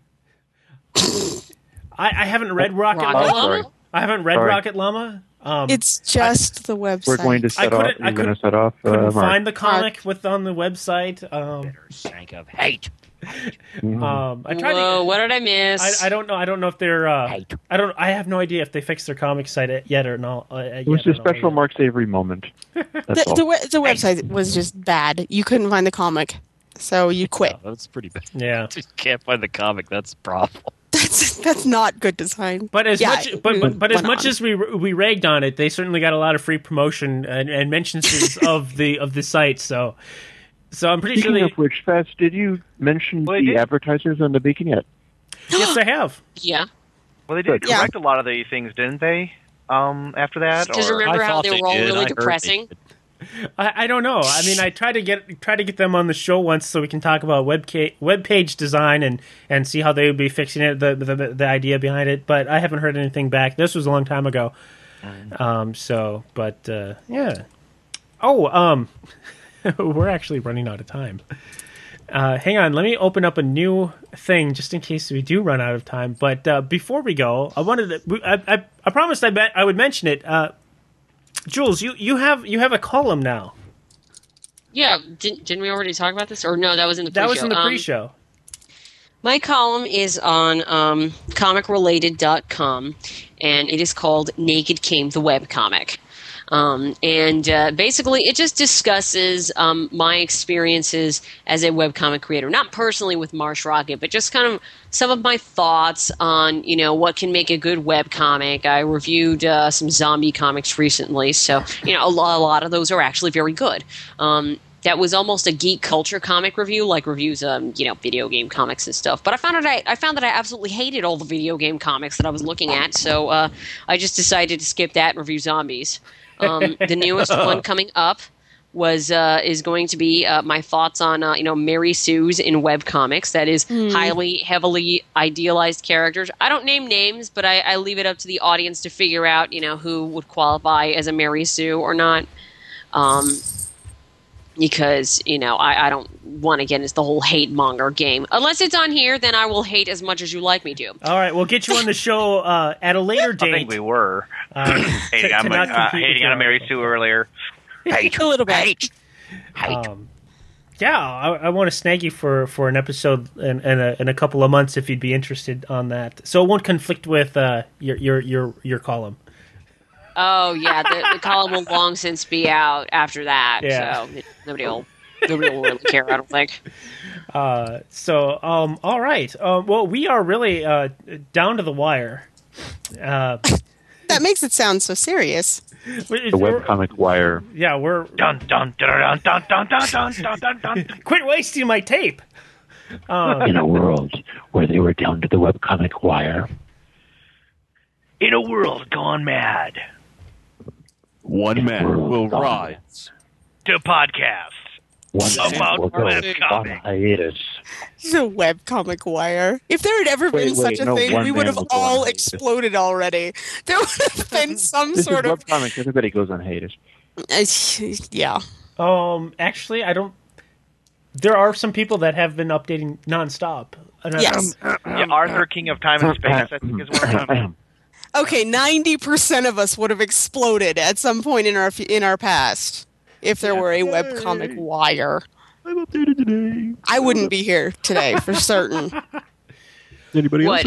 I haven't read Rocket Llama. I haven't read Rocket Llama.
It's just the website.
We're going to set off. You're going to set off.
Couldn't find the comic on the website.
Bitter stank of hate.
I tried.
What did I miss?
I don't know. I don't know if they're. I have no idea if they fixed their comic site yet or not.
It was a special Mark Savory moment.
The website was just bad. You couldn't find the comic, so you quit.
That's pretty bad.
Yeah,
you can't find the comic. That's a problem.
That's not good design.
But as much
went
much
on.
as we ragged on it, they certainly got a lot of free promotion and mentions of the site. So I'm pretty
Speaking
sure
of which, Fast, did you mention
Well, I
the
did.
advertisers on the beacon yet?
yes, I have.
Yeah.
Well, they did
Good.
correct a lot of the things, didn't they? After that,
Because
or
remember
I
how
thought
they
they
were all
did. I
really
heard they
depressing?
did.
I don't know. I mean, I try to get them on the show once so we can talk about web page design and see how they would be fixing it, the idea behind it. But I haven't heard anything back. This was a long time ago. Yeah. Oh, we're actually running out of time. Hang on, let me open up a new thing just in case we do run out of time. But before we go, I wanted to, I promised I would mention it. Jules, you have a column now.
Yeah, didn't we already talk about this? Or no, that was in the pre-show.
That was in the pre-show.
My column is on comicrelated.com, and it is called Naked Came the Webcomic. Basically, it just discusses my experiences as a webcomic creator. Not personally with Marsh Rocket, but just kind of some of my thoughts on, what can make a good webcomic. I reviewed some zombie comics recently, so, a lot of those are actually very good. That was almost a geek culture comic review, like reviews of, video game comics and stuff. But I found that I absolutely hated all the video game comics that I was looking at, so I just decided to skip that and review zombies. The newest one coming up is going to be my thoughts on Mary Sue's in webcomics. That is heavily idealized characters. I don't name names, but I leave it up to the audience to figure out who would qualify as a Mary Sue or not. Because I don't want to get into the whole hate monger game. Unless it's on here, then I will hate as much as you like me to.
All right, we'll get you on the show at a later date.
I think we were hating
to
on
not compete with
a Mary
your
Sue earlier.
A little bit.
Yeah, I want to snag you for an episode in a couple of months if you'd be interested on that. So it won't conflict with your column.
Oh yeah, the column will long since be out after that.
Yeah.
So nobody will really care. I don't think.
All right. Well, we are really down to the wire.
That makes it sound so serious.
The webcomic wire.
Yeah, we're
Dun dun dun dun dun dun dun dun dun dun.
quit wasting my tape.
In a world where they were down to the webcomic wire.
In a world gone mad.
One man will rise.
To podcast.
One
About
will go
webcomic.
on hiatus.
This is a webcomic wire. If there had ever been such a thing,
one
we would
man
have
will go on
all
hiatus.
exploded already. There would have been some
This
sort
is
of
webcomics. Everybody goes on hiatus.
yeah.
Actually, I don't. There are some people that have been updating nonstop. And
Yes.
Yeah, Arthur, King of Time and Space, I think is one of them.
Okay, 90% of us would have exploded at some point in our past if there were a webcomic wire.
I'm updated today.
I wouldn't be here today for certain.
Anybody
What
else?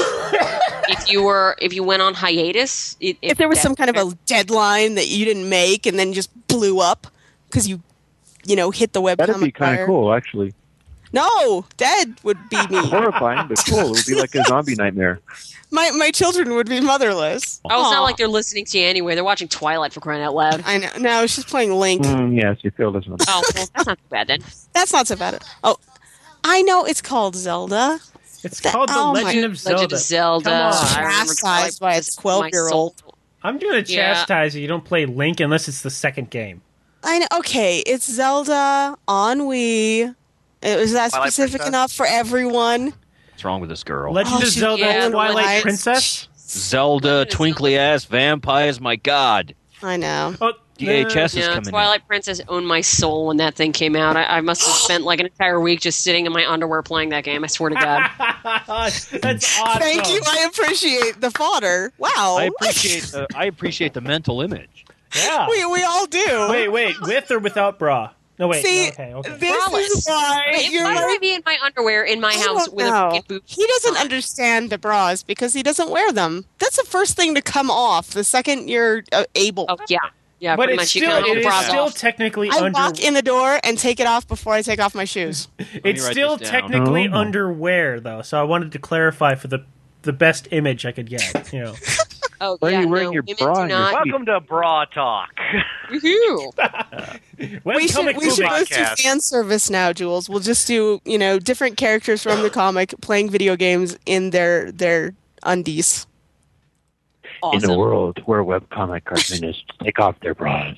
if you went on hiatus?
If there was some kind of a deadline that you didn't make and then just blew up because you hit the webcomic
That'd be kind
wire.
of cool, actually.
No, dead would be me.
Horrifying, but cool. It would be like a zombie nightmare.
My children would be motherless.
Oh, it's
Aw.
not like they're listening to you anyway. They're watching Twilight, for crying out loud.
I know. No, she's playing Link.
Yes, you feel this one.
Oh, well, that's not too bad then.
That's not so bad. Oh, I know it's called Zelda.
It's called The Legend of Zelda.
Legend of Zelda.
Come on.
I remember
Chastised by its
Twilight was
12-year-old.
my soul.
I'm going to
Yeah.
chastise you. You don't play Link unless it's the second game.
I know. Okay, it's Zelda on Wii. Was that
Twilight
specific
Princess?
enough for everyone?
What's wrong with this girl?
Legend of
she's
Zelda
yeah,
Twilight
Twilight.
Princess?
Zelda, twinkly ass vampires, my god.
I know.
Oh,
DHS is
Yeah,
coming
Twilight Princess owned my soul when that thing came out. I must have spent like an entire week just sitting in my underwear playing that game. I swear to God.
That's awesome.
Thank you. I appreciate the fodder. Wow.
in. I appreciate the mental image.
Yeah.
we all do.
Wait, with or without bra? No, wait.
See,
no, okay.
this is
Braless.
why
Wait,
you're
why would I
like,
be in my underwear in my
I
house
don't
with a
know.
fucking boob?
He doesn't understand the bras because he doesn't wear them. That's the first thing to come off the second you're able.
Oh yeah, yeah.
But
pretty
it's
much you
still,
can
it
hold
is
bras
still
off.
technically
I
under.
walk in the door and take it off before I take off my shoes.
It's
write
still
this down.
technically
Oh.
underwear, though. So I wanted to clarify for the the best image I could get. You know.
Oh,
Why are
yeah,
you wearing
no,
your
women
bra
do
on your
not.
feet?
Welcome to Bra Talk.
Woohoo.
We should move to
podcast.
fan service now, Jules. We'll just do, different characters from the comic playing video games in their undies.
Awesome.
In a world where webcomic cartoonists take off their bras.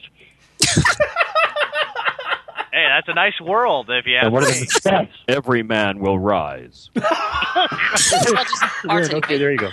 Hey, that's a nice world if you
And
ask
what are
me.
the steps?
Every man will rise.
I'll just partake.
Okay, there you go.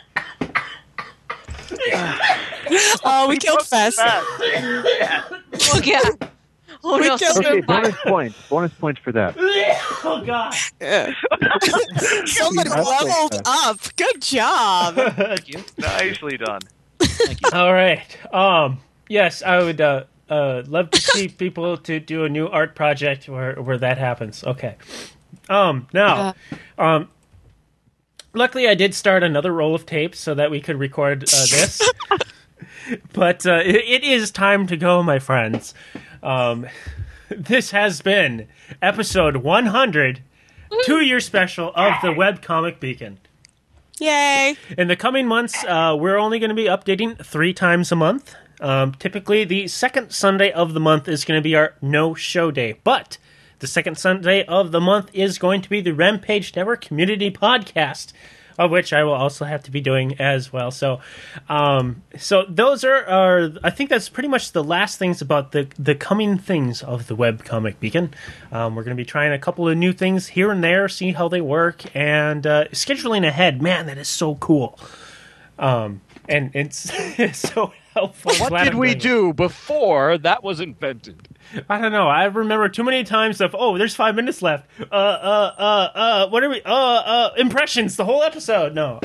Oh, we killed Fest.
Oh, yeah. Oh,
We
no.
killed
so
Okay,
far.
bonus points for that.
Oh God.
Yeah. Somebody
That's like
leveled
that.
up. Good job.
Nicely done.
All right. Yes, I would love to see people to do a new art project where that happens. Okay. Now, luckily I did start another roll of tapes so that we could record this. But it is time to go, my friends. This has been episode 100, 2-year special of the Webcomic Beacon.
Yay.
In the coming months, we're only going to be updating 3 times a month. Typically, the second Sunday of the month is going to be our no-show day. But the second Sunday of the month is going to be the Rampage Network Community Podcast, of which I will also have to be doing as well. So those are I think that's pretty much the last things about the coming things of the Webcomic Beacon. We're going to be trying a couple of new things here and there, see how they work, and scheduling ahead. Man, that is so cool. And it's so helpful.
What
Glad
did
I'm
we
doing it.
do before that was invented?
I don't know. I remember too many times of, there's 5 minutes left. What are we? Impressions, the whole episode. No.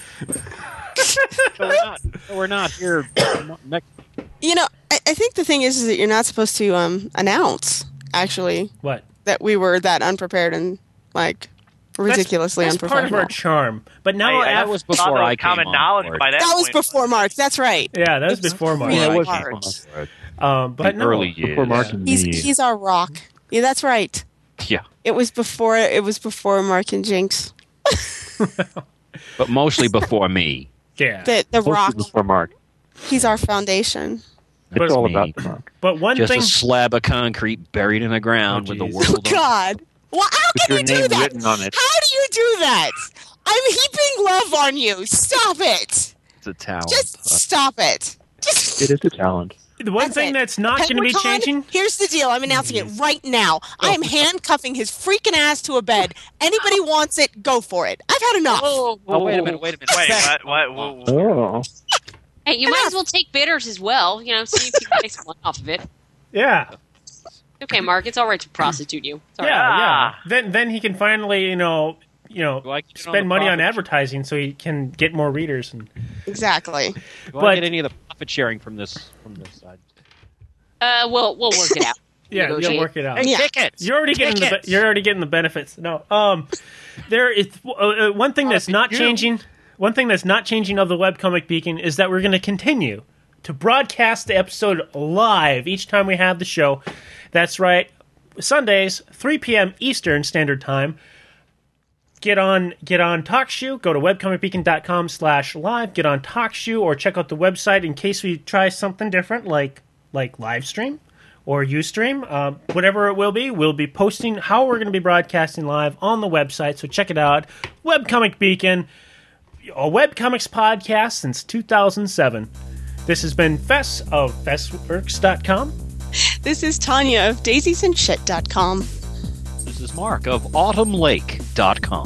So we're not here next.
I think the thing is that you're not supposed to announce, actually,
What?
that we were that unprepared and, ridiculously
that's
unprofessional.
part of our charm. But now,
That was
Thought
before
that was
I came
common
on
knowledge
board.
by that
That was
point.
before Mark. That's right.
yeah, that was before Mark.
really
Yeah, it was
hard.
before Mark.
But no.
Early years.
Before Mark and me.
He's our rock. Yeah, that's right.
Yeah,
It was before Mark and Jinx.
but mostly before me.
Yeah.
The
Mostly
rock.
before Mark.
He's our foundation.
But-
It's all
me.
about the Mark.
But one
Just
thing.
a slab of concrete buried in the ground with the
geez.
world on.
God. Well, how
With
can
your
you do
name
that?
written on it.
How do you do that? I'm heaping love on you. Stop it.
It's a talent.
Just stop it. Just
It is a talent.
The one
That's
thing
it.
that's not going to be
Penguicon,
changing.
Here's the deal. I'm announcing it right now. I am handcuffing his freaking ass to a bed. Anybody wants it, go for it. I've had enough.
Oh, wait a minute.
Wait, what?
Oh.
Hey, you might as well take bitters as well. See if you can make some money off of it.
Yeah.
Okay, Mark, it's all right to prostitute you. It's all
Yeah,
right.
yeah. Then he can finally,
I get it on
spend
the
money on
profit?
advertising so he can get more readers. And
Exactly.
Do I
But-
get any of the profit sharing from this side?
We'll work it out.
yeah, you'll
Negotiate.
work it out.
Yeah.
Tickets.
You're already getting the benefits. No, there is one thing that's not changing. One thing that's not changing of the Webcomic Beacon is that we're going to continue to broadcast the episode live each time we have the show. That's right, Sundays, 3 p.m. Eastern Standard Time. Get on TalkShoe. Go to webcomicbeacon.com/live. Get on TalkShoe or check out the website in case we try something different, like live stream or Ustream, whatever it will be. We'll be posting how we're going to be broadcasting live on the website. So check it out. Webcomic Beacon, a webcomics podcast since 2007. This has been Fess of FessWorks.com.
This is Tanya of daisiesandshit.com.
This is Mark of AutumnLake.com.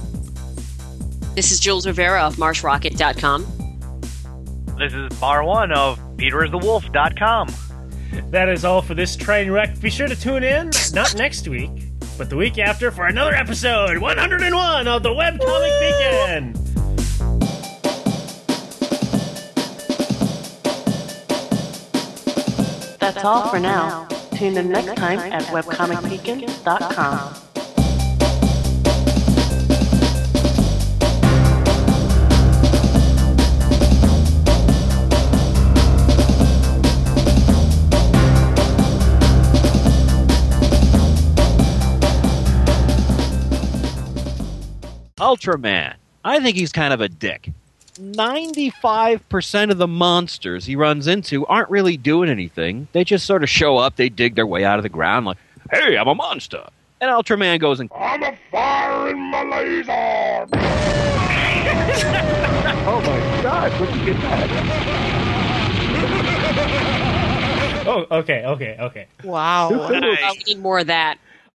This is Jules Rivera of MarshRocket.com.
This is Bar One of PeterIsTheWolf.com.
That is all for this train wreck. Be sure to tune in, not next week, but the week after for another episode, 101 of the Webcomic Beacon.
That's all for now. Tune in next time at webcomicbeacon.com.
Ultraman, I think he's kind of a dick. 95% of the monsters he runs into aren't really doing anything. They just sort of show up, they dig their way out of the ground like, hey, I'm a monster. And Ultraman goes and, I'm a fire in my laser.
Oh my God, where'd you get that?
Oh, okay.
Wow.
We need more of that.